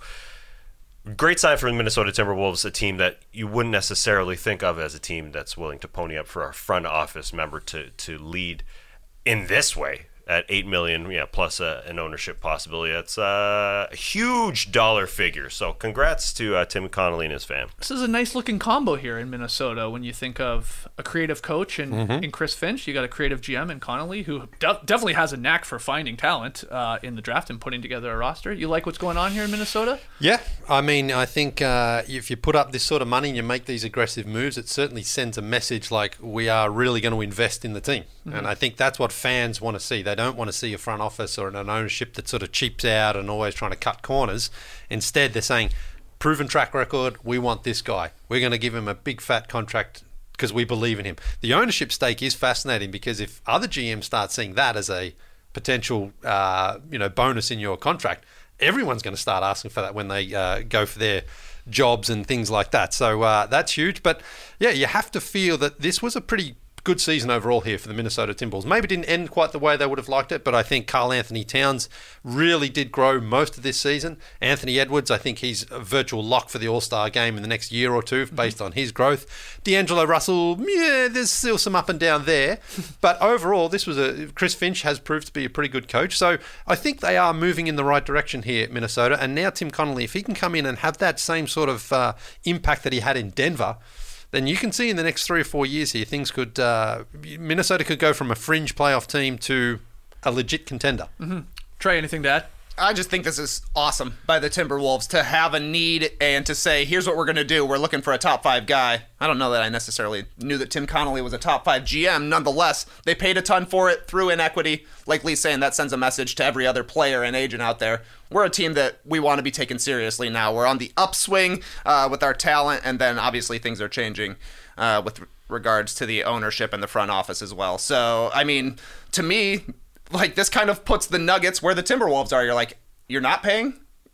great sign for the Minnesota Timberwolves, a team that you wouldn't necessarily think of as a team that's willing to pony up for a front office member to, to lead in this way at eight million dollars, yeah, plus a, an ownership possibility. That's uh, a huge dollar figure. So congrats to uh, Tim Connolly and his fam. This is a nice looking combo here in Minnesota when you think of a creative coach in, Mm-hmm. in Chris Finch. You got a creative G M in Connolly who de- definitely has a knack for finding talent uh, in the draft and putting together a roster. You like what's going on here in Minnesota? Yeah, I mean, I think uh, if you put up this sort of money and you make these aggressive moves, it certainly sends a message like we are really going to invest in the team. Mm-hmm. And I think that's what fans want to see. They don't want to see a front office or an ownership that sort of cheaps out and always trying to cut corners. Instead, they're saying, proven track record, we want this guy. We're going to give him a big fat contract because we believe in him. The ownership stake is fascinating because if other G Ms start seeing that as a potential uh, you know, bonus in your contract, everyone's going to start asking for that when they uh, go for their jobs and things like that. So uh, that's huge. But yeah, you have to feel that this was a pretty good season overall here for the Minnesota Timberwolves. Maybe didn't end quite the way they would have liked it, but I think Karl Anthony Towns really did grow most of this season. Anthony Edwards, I think he's a virtual lock for the All-Star game in the next year or two based mm-hmm. on his growth. D'Angelo Russell, yeah, there's still some up and down there. But overall, this was a Chris Finch has proved to be a pretty good coach. So I think they are moving in the right direction here at Minnesota. And now Tim Connolly, if he can come in and have that same sort of uh, impact that he had in Denver, then you can see in the next three or four years here, things could, uh, Minnesota could go from a fringe playoff team to a legit contender. Mm-hmm. Trey, anything to add? I just think this is awesome by the Timberwolves to have a need and to say, here's what we're going to do. We're looking for a top five guy. I don't know that I necessarily knew that Tim Connolly was a top five G M. Nonetheless, they paid a ton for it through inequity. Like Lee's saying, that sends a message to every other player and agent out there. We're a team that we want to be taken seriously now. We're on the upswing uh, with our talent, and then obviously things are changing uh, with regards to the ownership and the front office as well. So, I mean, to me, like, this kind of puts the Nuggets where the Timberwolves are. You're like, you're not paying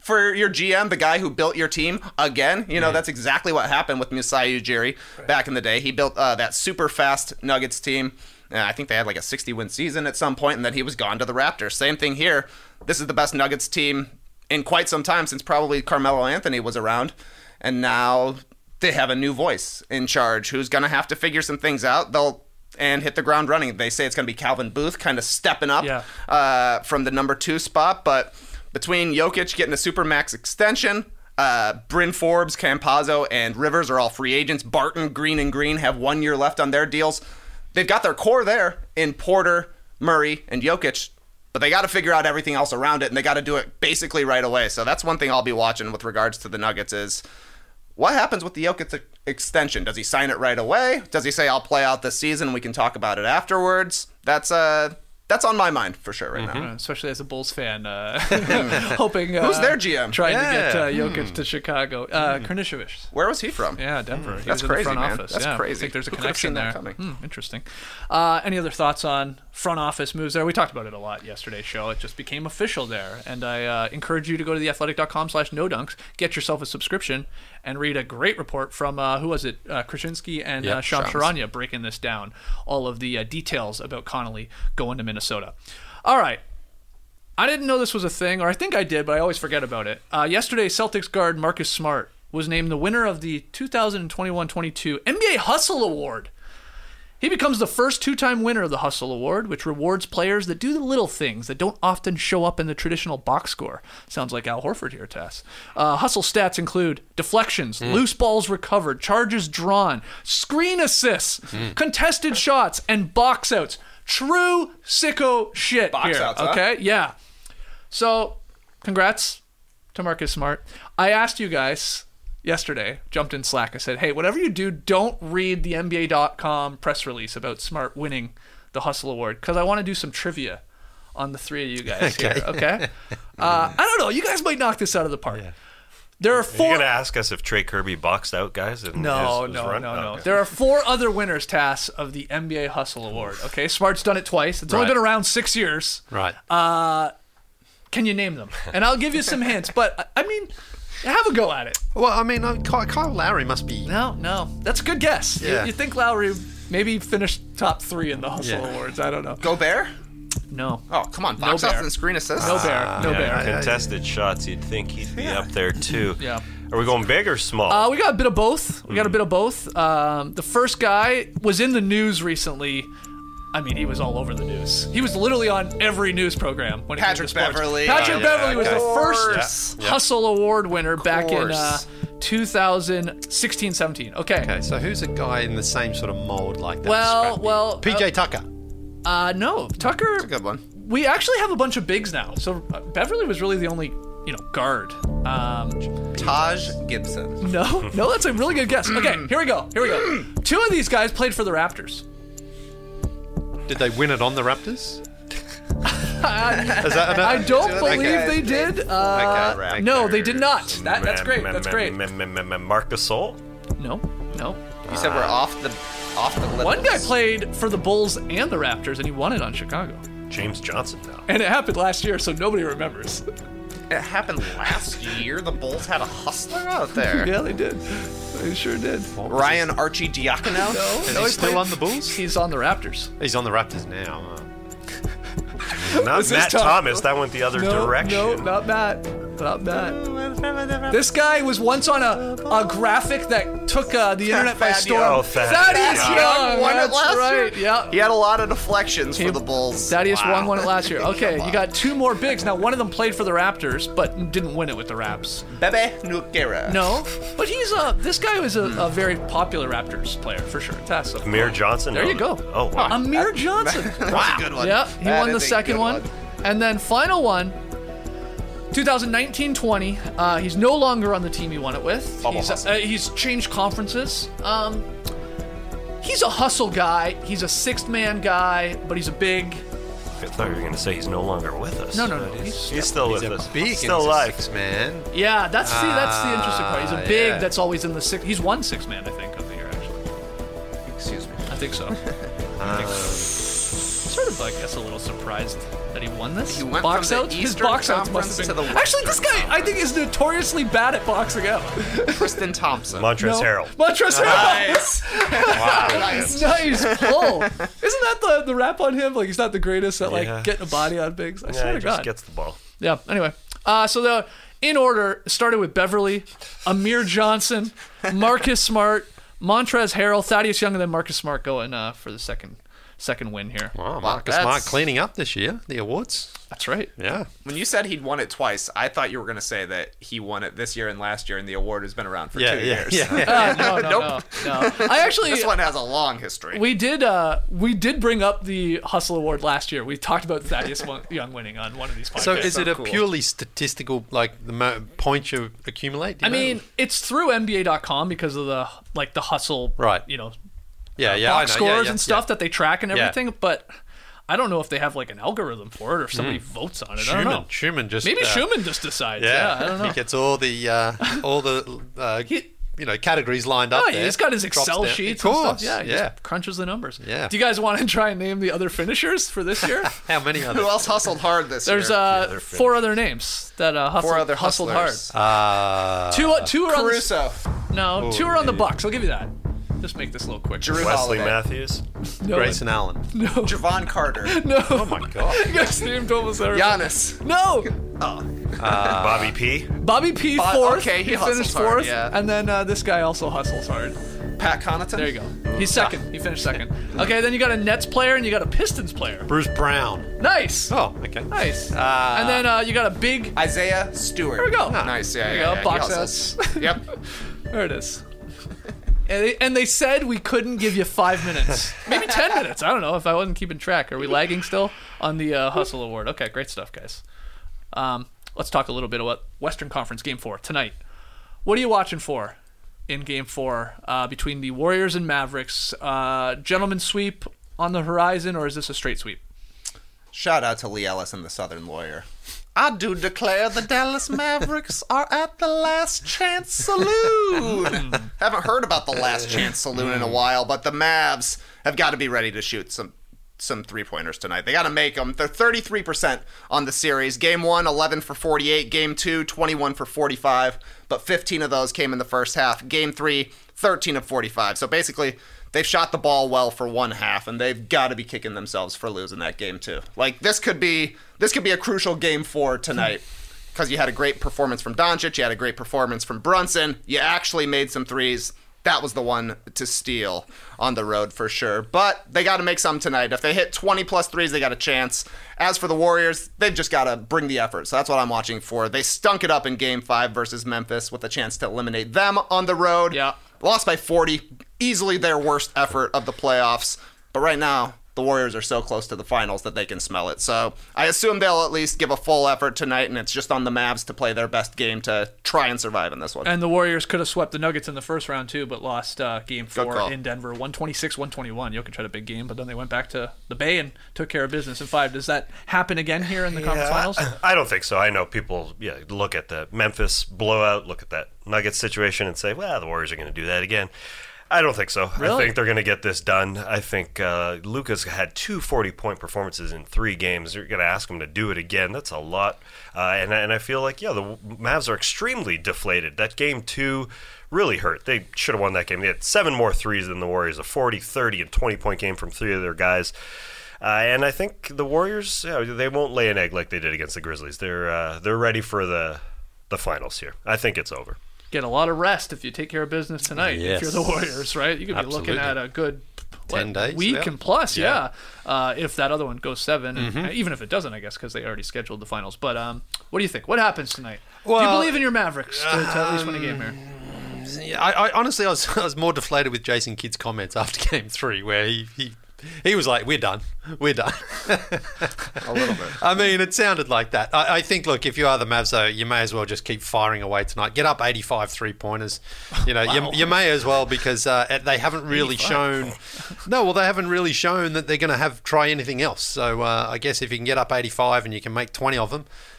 for your G M, the guy who built your team again. You know, Yeah. that's exactly what happened with Masai Ujiri back in the day. He built uh, that super fast Nuggets team. Uh, I think they had like a sixty-win season at some point, and then he was gone to the Raptors. Same thing here. This is the best Nuggets team in quite some time, since probably Carmelo Anthony was around. And now they have a new voice in charge who's going to have to figure some things out. They'll and hit the ground running. They say it's going to be Calvin Booth kind of stepping up Yeah. uh, from the number two spot, but between Jokic getting a Supermax extension, uh, Bryn Forbes, Campazzo, and Rivers are all free agents. Barton, Green, and Green have one year left on their deals. They've got their core there in Porter, Murray, and Jokic, but they got to figure out everything else around it, and they got to do it basically right away. So that's one thing I'll be watching with regards to the Nuggets is what happens with the Jokic extension? Does he sign it right away? Does he say, I'll play out this season, we can talk about it afterwards? That's uh, that's on my mind for sure right now. Especially as a Bulls fan, uh, hoping. Uh, Who's their G M? Trying Yeah. to get uh, Jokic Hmm. to Chicago. Uh, Karnisovich. Where was he from? Yeah, Denver. He That's was in crazy, the front man. office. That's yeah. crazy. I think there's a Who could've connection seen that there. coming? Hmm, interesting. Uh, any other thoughts on front office moves there? We talked about it a lot yesterday's show. It just became official there. And I uh, encourage you to go to theathletic.com slash no dunks, get yourself a subscription, and read a great report from, uh, who was it? Uh, Krasinski and Yep, uh, Sean Shams. Charania breaking this down. All of the uh, details about Connolly going to Minnesota. All right. I didn't know this was a thing, or I think I did, but I always forget about it. Uh, yesterday, Celtics guard Marcus Smart was named the winner of the two thousand twenty-one twenty-two N B A Hustle Award. He becomes the first two-time winner of the Hustle Award, which rewards players that do the little things that don't often show up in the traditional box score. Sounds like Al Horford here, Tess. Uh, hustle stats include deflections, Mm. loose balls recovered, charges drawn, screen assists, Mm. contested shots, and box outs. True sicko shit Box here, outs, huh? okay? Yeah. So, congrats to Marcus Smart. I asked you guys yesterday, jumped in Slack. I said, hey, whatever you do, don't read the N B A dot com press release about Smart winning the Hustle Award, because I want to do some trivia on the three of you guys Okay. here, okay? uh, I don't know. You guys might knock this out of the park. There are Are you four... going to ask us if Trey Kirby boxed out guys? In No, his, his no, run? no, no. Okay. There are four other winners, Tass, of the N B A Hustle Award. Okay, Smart's done it twice. It's only Right. been around six years. Right. Uh, can you name them? And I'll give you some hints. But I I mean, have a go at it. Well, I mean, uh, Ky- Kyle Lowry must be. No, no, that's a good guess. You- Yeah. You, think Lowry maybe finished top three in the Hustle Yeah. Awards? I don't know. Gobert? No. Oh, come on. No Box outs bear. and screen assists? No bear. No Yeah, bear. contested shots, you'd think he'd be up there too. Yeah. Are we going big or small? Uh, we got a bit of both. We got a bit of both. Um, the first guy was in the news recently. I mean, he was all over the news. He was literally on every news program when it came Patrick to sports. Beverley. Patrick Oh, yeah, Beverley was okay. the Of first course. Yeah. Hustle Award winner back in uh, course. two thousand sixteen seventeen. Okay. Okay, so who's a guy in the same sort of mold like that? Well, Scrappy? well, P J Tucker. Uh, no, Tucker. That's a good one. We actually have a bunch of bigs now. So uh, Beverly was really the only, you know, guard. Um, Taj Gibson. no, no, that's a really good guess. Okay, here we go. Here we go. Two of these guys played for the Raptors. Did they win it on the Raptors? I, Is that I don't Okay. believe they did. Uh, Okay. no, they did not. That, that's great. Mem- That's mem- great. mem- mem- mem- mem- Marc Gasol? No, no. You said we're off the off the levels. One guy played for the Bulls and the Raptors, and he won it on Chicago. James Johnson now. And it happened last year, so nobody remembers. It happened last year. The Bulls had a hustler out there. Yeah, they did. They sure did. Ryan Archie Diacono. No, Is no, he he's still played- on the Bulls? He's on the Raptors. He's on the Raptors now. huh? Not This is Matt tough. Thomas. That went the other No, direction. no, not Matt. Not Matt. This guy was once on a, a graphic that took uh, the internet by Thad storm. Young. Oh, Thad Thaddeus Young. Young. Won it That's last right. year? Yeah. He had a lot of deflections for the Bulls. Thaddeus Wow. won one it last year. Okay, you got two more bigs. Now, one of them played for the Raptors, but didn't win it with the Raps. Bebe Nuquera. No, but he's a. This guy was a, a very popular Raptors player for sure. Tessa. Amir Johnson? There No. you go. Oh, wow. Amir Johnson. That's a good one. Yeah, he That won the is a second good one. And then final one, twenty nineteen twenty. Uh, he's no longer on the team he won it with. Bubble He's, hustle. uh, he's changed conferences. Um, he's a hustle guy. He's a sixth man guy, but he's a big. I thought you were going to say he's no longer with us. No, no, no. But He's, He's, he's still He's with a us. big He's still alive. six man. yeah, that's the that's the interesting part. He's a Ah, big yeah. that's always in the six. He's one six man, I think, of the year actually. Excuse me. I think so. Uh, Sort of, I guess, a little surprised that he won this. He went box from the outs. His Eastern box outs must Conference have to been. the Actually, this guy I think is notoriously bad at boxing out. Tristan Thompson. Montrezl No. Harrell. Montrezl Harrell. Nice. Wow. Nice. Nice pull. Isn't that the the rap on him? Like he's not the greatest at like Yeah. getting a body on bigs. I Yeah, swear he to just God. gets the ball. Yeah. Anyway, uh, so the in order started with Beverly, Amir Johnson, Marcus Smart, Montrezl Harrell, Thaddeus Young, and then Marcus Smart going uh, for the second second win here. Wow, Marcus that's- Smart cleaning up this year, the awards. That's right. Yeah. When you said he'd won it twice, I thought you were going to say that he won it this year and last year, and the award has been around for Yeah, two yeah, years. yeah. Uh, no, no, Nope. no, no. I actually This one has a long history. we did uh, we did bring up the Hustle Award last year. We talked about Thaddeus Young winning on one of these podcasts. So is it a cool. purely statistical, like the mo- points you accumulate? Do I you know? mean, it's through N B A dot com because of the like the hustle, Right. You know, yeah, yeah, box I know. Yeah, scores yeah, and stuff yeah. that they track and Yeah. everything. But I don't know if they have like an algorithm for it or somebody votes on it. I don't know. Schumann, Schumann just Maybe uh, Schumann just decides. Yeah, Yeah, I don't know. He gets all the uh, all the uh, you know categories lined up. Oh, there. he's got his Drops Excel down. sheets Of and course, stuff. Yeah, he yeah. just crunches the numbers. Yeah. Do you guys want to try and name the other finishers for this year? How many are Who there? else hustled hard this There's year? uh, they're four other names that uh, hustled, Four other hustled hustlers. hard. Uh, Two, two are on the, Caruso. no, Oh, two are on the yeah. Bucks. I'll give you that. Just make this a little quicker. Drew Wesley Holiday. Matthews. No, Grayson Allen. no, Javon Carter. no. Oh my god. You guys named almost everybody. Giannis. No, Bobby P. Bobby P. Bo- fourth. okay, he finished hustles hard, fourth, yeah. and then uh, this guy also hustles hard. Pat Connaughton. There you go. He's second. He finished second. Okay, then you got a Nets player and you got a Pistons player. Bruce Brown. Nice. Oh, okay. Nice. Uh, and then uh, you got a big. Isaiah Stewart. There we go. Nice. Yeah, There you yeah, go. yeah. He Box hustles. outs. Yep. There it is. And they, and they said we couldn't give you five minutes, maybe ten minutes. I don't know if I wasn't keeping track. Are we lagging still on the uh, Hustle Award? Okay, great stuff, guys. Um, let's talk a little bit about Western Conference Game Four tonight. What are you watching for in Game Four uh, between the Warriors and Mavericks? Uh, gentleman sweep on the horizon, or is this a straight sweep? Shout out to Lee Ellis and the Southern Lawyer. I do declare the Dallas Mavericks are at the Last Chance Saloon. Haven't heard about the Last Chance Saloon in a while, but the Mavs have got to be ready to shoot some some three-pointers tonight. They got to make them. They're thirty-three percent on the series. Game one, eleven for forty-eight. Game two, twenty-one for forty-five. But fifteen of those came in the first half. Game three, thirteen of forty-five. So basically, they've shot the ball well for one half, and they've got to be kicking themselves for losing that game too. Like this could be this could be a crucial game four tonight because you had a great performance from Doncic, you had a great performance from Brunson, you actually made some threes. That was the one to steal on the road for sure. But they got to make some tonight. If they hit twenty plus threes, they got a chance. As for the Warriors, they've just got to bring the effort. So that's what I'm watching for. They stunk it up in Game five versus Memphis with a chance to eliminate them on the road. Yeah. Lost by forty. Easily their worst effort of the playoffs. But right now, the Warriors are so close to the finals that they can smell it. So I assume they'll at least give a full effort tonight, and it's just on the Mavs to play their best game to try and survive in this one. And the Warriors could have swept the Nuggets in the first round too, but lost uh, Game Good Four call. in Denver, one twenty-six one twenty-one. Jokic had a big game, but then they went back to the Bay and took care of business in five. Does that happen again here in the conference finals? I don't think so. I know people yeah, look at the Memphis blowout, look at that Nuggets situation and say, well, the Warriors are going to do that again. I don't think so. Really? I think they're going to get this done. I think uh, Luka's had two forty-point performances in three games. You're going to ask him to do it again. That's a lot. Uh, and, and I feel like, yeah, the Mavs are extremely deflated. That game two really hurt. They should have won that game. They had seven more threes than the Warriors, a forty, thirty, and twenty-point game from three of their guys. Uh, and I think the Warriors, yeah, they won't lay an egg like they did against the Grizzlies. They're uh, they're ready for the the finals here. I think it's over. Get a lot of rest if you take care of business tonight. Yes. If you're the Warriors, right? You could be Absolutely. looking at a good what, ten days, week yeah. and plus, yeah. Yeah. Uh, if that other one goes seven, and, Mhm. uh, even if it doesn't, I guess because they already scheduled the finals. But um, what do you think? What happens tonight? do you Well, believe in your Mavericks to, to at least win a game here? Yeah, I, I honestly, I was, I was more deflated with Jason Kidd's comments after Game Three, where he he, he was like, "We're done, we're done." A little bit. I mean, it sounded like that. I, I think, look, if you are the Mavs, though, you may as well just keep firing away tonight. Get up eighty-five three-pointers. You know, Wow. you, you may as well because uh, they haven't really shown. No, well, they haven't really shown that they're going to have try anything else. So uh, I guess if you can get up eighty-five and you can make twenty of them,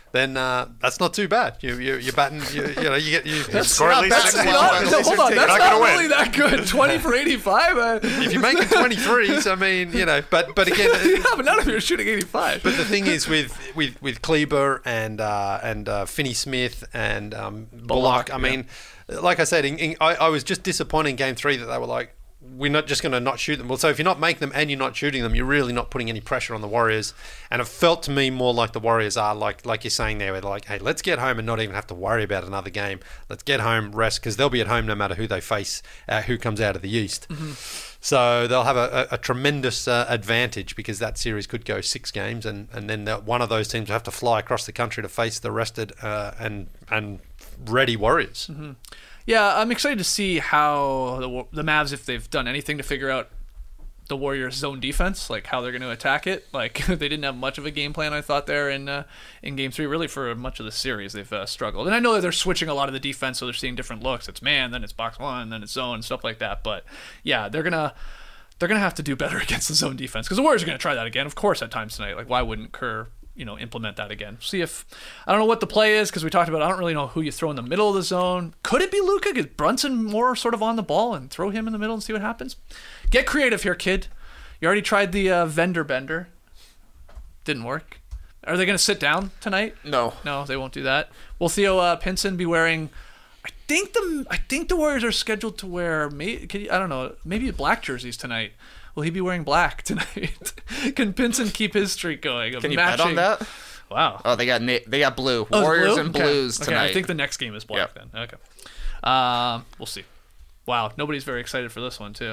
then uh, that's not too bad. You you you're batting. You, you know you get you. That's score at not, least that's sixty not, points. no, hold on, that's Not not, gonna really win. that good. twenty for eighty-five. Uh, If you make it twenty-threes, I mean, you know, but but again, yeah, but not if you're shooting eighty-five. but the thing is with with with Kleber and uh, and uh, Finney Smith and um, Bullock. I mean, like I said, in, in, I, I was just disappointed in Game Three that they were like, we're not just going to not shoot them. Well, so if you're not making them and you're not shooting them, you're really not putting any pressure on the Warriors. And it felt to me more like the Warriors are like like you're saying there, where they're like, hey, let's get home and not even have to worry about another game. Let's get home, rest, because they'll be at home no matter who they face, uh, who comes out of the East. Mm-hmm. So they'll have a, a, a tremendous uh, advantage because that series could go six games, and and then one of those teams will have to fly across the country to face the rested uh, and and ready Warriors. Mm-hmm. Yeah, I'm excited to see how the, the Mavs, if they've done anything to figure out the Warriors' zone defense, like how they're going to attack it. Like they didn't have much of a game plan, I thought, there in uh, in Game Three. Really, for much of the series, they've uh, struggled. And I know that they're switching a lot of the defense, so they're seeing different looks. It's man, then it's box one, then it's zone, and stuff like that. But yeah, they're gonna they're gonna have to do better against the zone defense because the Warriors are going to try that again, of course, at times tonight. Like why wouldn't Kerr, you know, implement that again? See if I don't know what the play is because we talked about. I don't really know who you throw in the middle of the zone. Could it be Luka? Get Brunson more sort of on the ball and throw him in the middle and see what happens. Get creative here, kid. You already tried the uh, vendor bender. Didn't work. Are they going to sit down tonight? No, no, they won't do that. Will Theo uh, Pinson be wearing? I think the I think the Warriors are scheduled to wear. May, can you, I don't know. Maybe black jerseys tonight. Will he be wearing black tonight? Can Pinson keep his streak going? Of Can you matching? bet on that? Wow. Oh, they got na- they got blue. Oh, Warriors blue? and Okay. blues Okay, tonight. I think the next game is black Yep. then. Okay. Um, we'll see. Wow, nobody's very excited for this one too.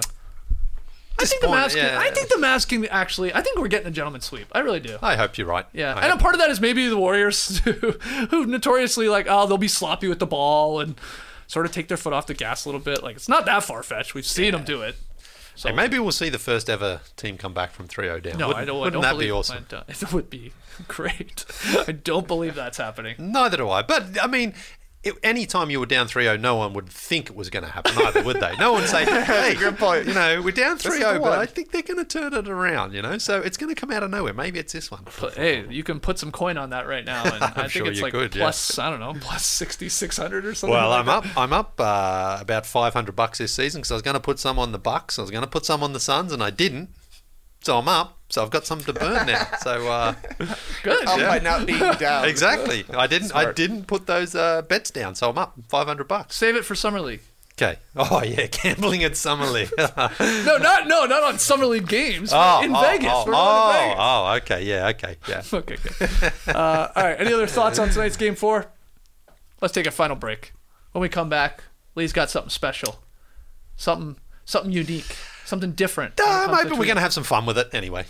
I think the Mavs. Can, yeah. I think the Mavs can actually. I think we're getting a gentleman's sweep. I really do. I hope you're right. Yeah, I and a hope- part of that is maybe the Warriors, who, who notoriously like, oh, they'll be sloppy with the ball and sort of take their foot off the gas a little bit. Like it's not that far fetched. We've seen them do it. So Hey, maybe we'll see the first ever team come back from three oh down. no, wouldn't, I don't. I wouldn't don't that believe be awesome? I don't- It would be great. I don't believe that's happening. Neither do I. But, I mean, it, any time you were down three oh, no one would think it was going to happen either, would they? No one would say, hey, good point. you know, we're down This is three oh, the but one. I think they're going to turn it around, you know? So it's going to come out of nowhere. Maybe it's this one. But, hey, you can put some coin on that right now, and I think sure it's you like could, yeah. plus, I don't know, plus sixty-six hundred or something. Well, like I'm that. up. I'm up uh, about five hundred bucks this season because I was going to put some on the Bucks. I was going to put some on the Suns, and I didn't. So I'm up. So I've got something to burn now. So uh, good. Up yeah. by not being down. Exactly. I didn't. I Smart. didn't put those uh, bets down. So I'm up five hundred bucks. Save it for Summer League. Okay. Oh yeah, gambling at Summer League. No, not no, not on Summer League games. Oh, in oh, Vegas. Oh, We're going oh, to Vegas. oh, okay. Yeah. Okay. Yeah. Okay, good. Uh, all right. Any other thoughts on tonight's game four? Let's take a final break. When we come back, Lee's got something special, something, something unique, something different. Uh, maybe we're going to have some fun with it anyway.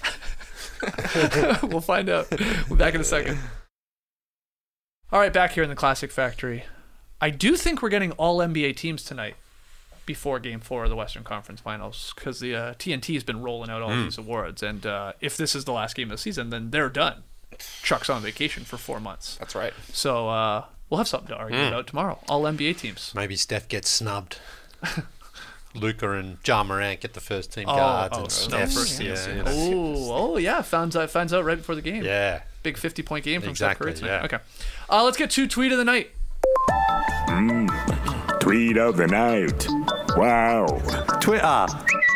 We'll find out. We'll be back in a second. All right, back here in the Classic Factory. I do think we're getting all N B A teams tonight before Game Four of the Western Conference Finals because the uh, T N T has been rolling out all Mm. these awards, and uh, if this is the last game of the season, then they're done. Chuck's on vacation for four months. That's right. So uh, we'll have something to argue Mm. about tomorrow. All N B A teams. Maybe Steph gets snubbed. Luka and Ja Morant get the first team Oh, guards, oh, and so Steph's, first yeah, teams, you yes. know. Oh, oh, yeah. Finds out, finds out right before the game. Yeah. Big fifty-point game from Exactly, Steph Curry tonight. yeah. Okay. Uh, let's get to Tweet of the Night. Mm. Tweet of the night. Wow. Twitter.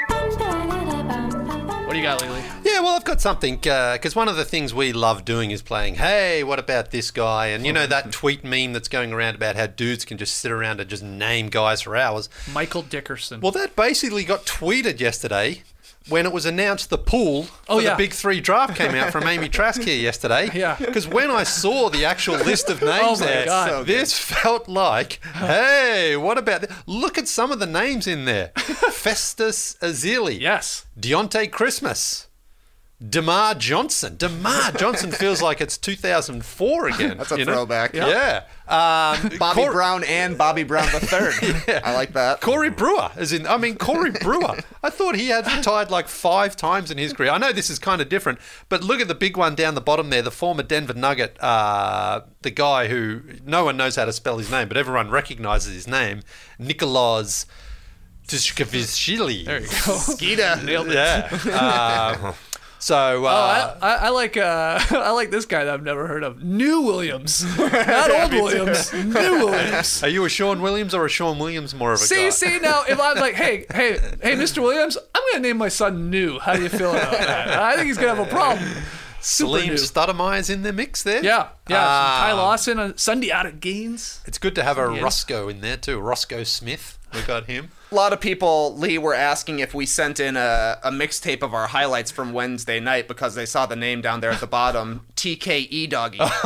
What do you got, Lily? Yeah, well, I've got something, because one of the things we love doing is playing, hey, what about this guy? And you know that tweet meme that's going around about how dudes can just sit around and just name guys for hours? Michael Dickerson. Well, that basically got tweeted yesterday when it was announced the pool for Oh, yeah. the Big Three draft came out from Amy Trask here yesterday. Yeah. Because when I saw the actual list of names Oh, my there, God. So this felt like, hey, what about this? Look at some of the names in there. Festus Ezeli. Yes. Deontay Christmas. DeMar Johnson. DeMar Johnson feels like it's two thousand four again. That's a you know? throwback. Yeah. Um, Bobby Cor- Brown and Bobby Brown the third. Yeah. I like that. Corey Brewer, as in, I mean, Corey Brewer. I thought he had retired like five times in his career. I know this is kind of different, but look at the big one down the bottom there, the former Denver Nugget, uh, the guy who no one knows how to spell his name, but everyone recognizes his name, Nikolaus Tishkavishvili. There you go. Skeeta. Nailed it. Yeah. Uh, So uh, oh, I, I, I like uh, I like this guy that I've never heard of. New Williams, not old Williams. New Williams. Are you a Sean Williams or a Sean Williams more of a see, guy? See, now if I'm like, hey, hey, hey, Mister Williams, I'm gonna name my son New. How do you feel about that? I think he's gonna have a problem. Salim Stoudemire's in the mix there. Yeah, yeah. Uh, Ty Lawson, uh, Sunday out at Gaines. It's good to have a Yeah. Roscoe in there too. Roscoe Smith. We got him. A lot of people, Lee, were asking if we sent in a, a mixtape of our highlights from Wednesday night because they saw the name down there at the bottom, T K E Doggy. Wow.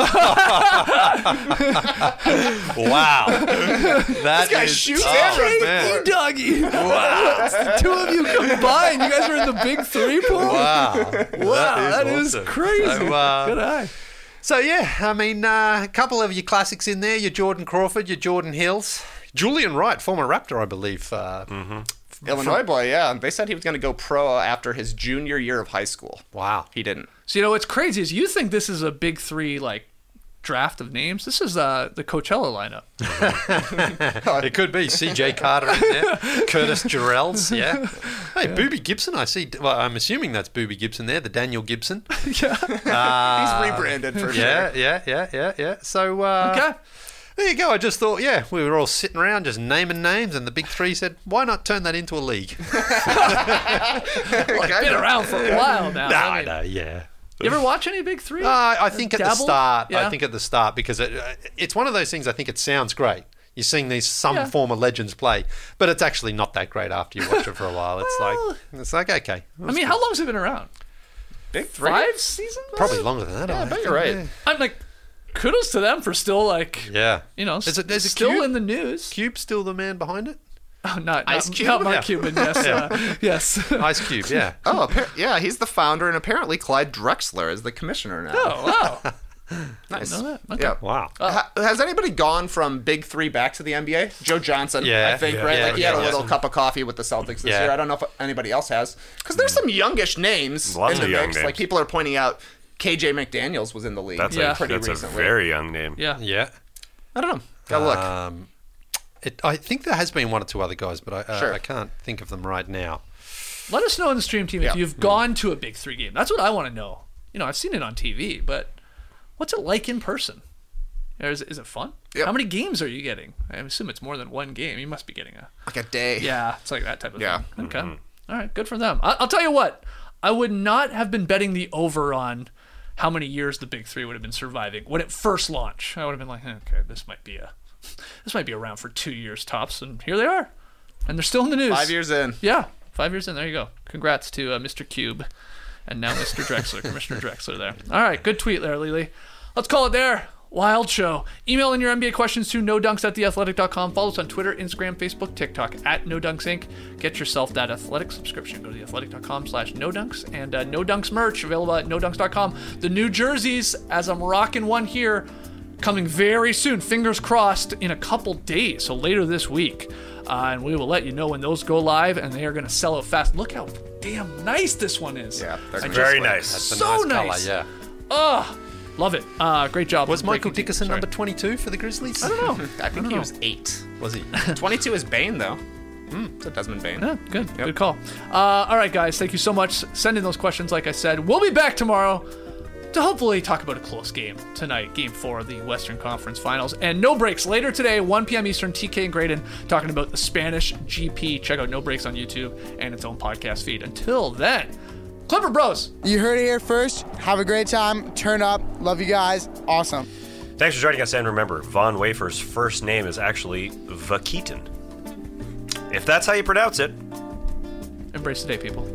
That This guy is, shoots oh, arrows. man. E Doggy. Wow. The two of you combined. You guys are in the big three pool. Wow. Wow, that is, awesome. crazy. So, uh, Good eye. So, yeah, I mean, uh, a couple of your classics in there. Your Jordan Crawford, your Jordan Hills. Julian Wright, former Raptor, I believe. Uh, mm-hmm. Illinois boy, yeah. They said he was going to go pro after his junior year of high school. Wow. He didn't. So, you know, what's crazy is you think this is a big three, like, draft of names. This is uh, the Coachella lineup. It could be C J Carter in there, Curtis Jarrells, yeah. Hey, Booby Gibson, I see. Well, I'm assuming that's Booby Gibson there, the Daniel Gibson. Yeah, uh, he's rebranded for yeah, sure. Yeah, yeah, yeah, yeah. So uh, okay, there you go. I just thought, yeah, we were all sitting around just naming names, and the big three said, "Why not turn that into a league?" well, it's been around for a while now. No, I I mean, know, yeah. You ever watch any Big Three? Uh, I think at Dabble? the start. Yeah. I think at the start because it, it's one of those things. I think it sounds great. You're seeing these some Yeah. former legends play, but it's actually not that great after you watch it for a while. It's Well, like it's like okay. I mean, how long's it been around? Big Three? Five seasons? Probably longer than that. Yeah, I I bet think. you're right. Yeah. I'm like, kudos to them for still like, Yeah. you know, Is it- is it still Cube? in the news. Cube still the man behind it? Oh, not Ice not, Cube? not Mark Yeah. Cuban. Yes, uh, yes. Ice Cube, yeah. Oh, appar- yeah, he's the founder, and apparently Clyde Drexler is the commissioner now. Oh, wow. nice. Know that? Okay. Yeah. Wow. Ha- has anybody gone from Big Three back to the N B A? Joe Johnson, Yeah, I think, yeah, right? yeah, like he yeah, had a yeah. little cup of coffee with the Celtics this Yeah. year. I don't know if anybody else has, because there's some youngish names Lots in the of young mix. names. Like people are pointing out, K J McDaniels was in the league. That's Yeah. a pretty that's recently. a very young name. Yeah. Yeah. I don't know. Gotta look. Um, it, I think there has been one or two other guys, but I, uh, Sure. I can't think of them right now. Let us know on the stream team if Yeah. you've gone to a Big Three game. That's what I want to know. You know, I've seen it on T V, but what's it like in person? Or Is it, is it fun? Yep. How many games are you getting? I assume it's more than one game. You must be getting a... Like a day. Yeah, it's like that type of Yeah. thing. Okay. All right, good for them. I- I'll tell you what. I would not have been betting the over on how many years the Big Three would have been surviving when it first launched. I would have been like, okay, this might be a... This might be around for two years tops, and here they are. And they're still in the news. Five years in. Yeah, five years in. There you go. Congrats to uh, Mister Cube and now Mister Drexler, Commissioner Drexler there. All right, good tweet there, Lily. Let's call it there. Wild show. Email in your N B A questions to no dunks at the athletic dot com. Follow us on Twitter, Instagram, Facebook, TikTok at No Dunks Incorporated. Get yourself that athletic subscription. Go to the athletic dot com slash no dunks and uh, No Dunks merch available at no dunks dot com. The new jerseys, as I'm rocking one here, coming very soon. Fingers crossed in a couple days. So later this week. Uh, and we will let you know when those go live, and they are going to sell out fast. Look how damn nice this one is. Yeah, they're I just- Very nice. That's a So nice, nice. colour, yeah. Oh, love it. Uh, great job. Was Michael Breaking- Dickerson sorry. number twenty-two for the Grizzlies? I don't know. I think don't he know. was eight. Was he? twenty-two is Bane, though. Hmm. It's a Desmond Bane. Yeah, good. Good call. Uh, all right, guys. Thank you so much. Send in those questions, like I said. We'll be back tomorrow to hopefully talk about a close game tonight, game four of the Western Conference Finals. And No Breaks later today, one p.m. Eastern, T K and Graydon talking about the Spanish G P. Check out No Breaks on YouTube and its own podcast feed. Until then, Clipper Bros. You heard it here first. Have a great time. Turn up. Love you guys. Awesome. Thanks for joining us, and remember, Von Wafer's first name is actually Vakeaton. If that's how you pronounce it. Embrace the day, people.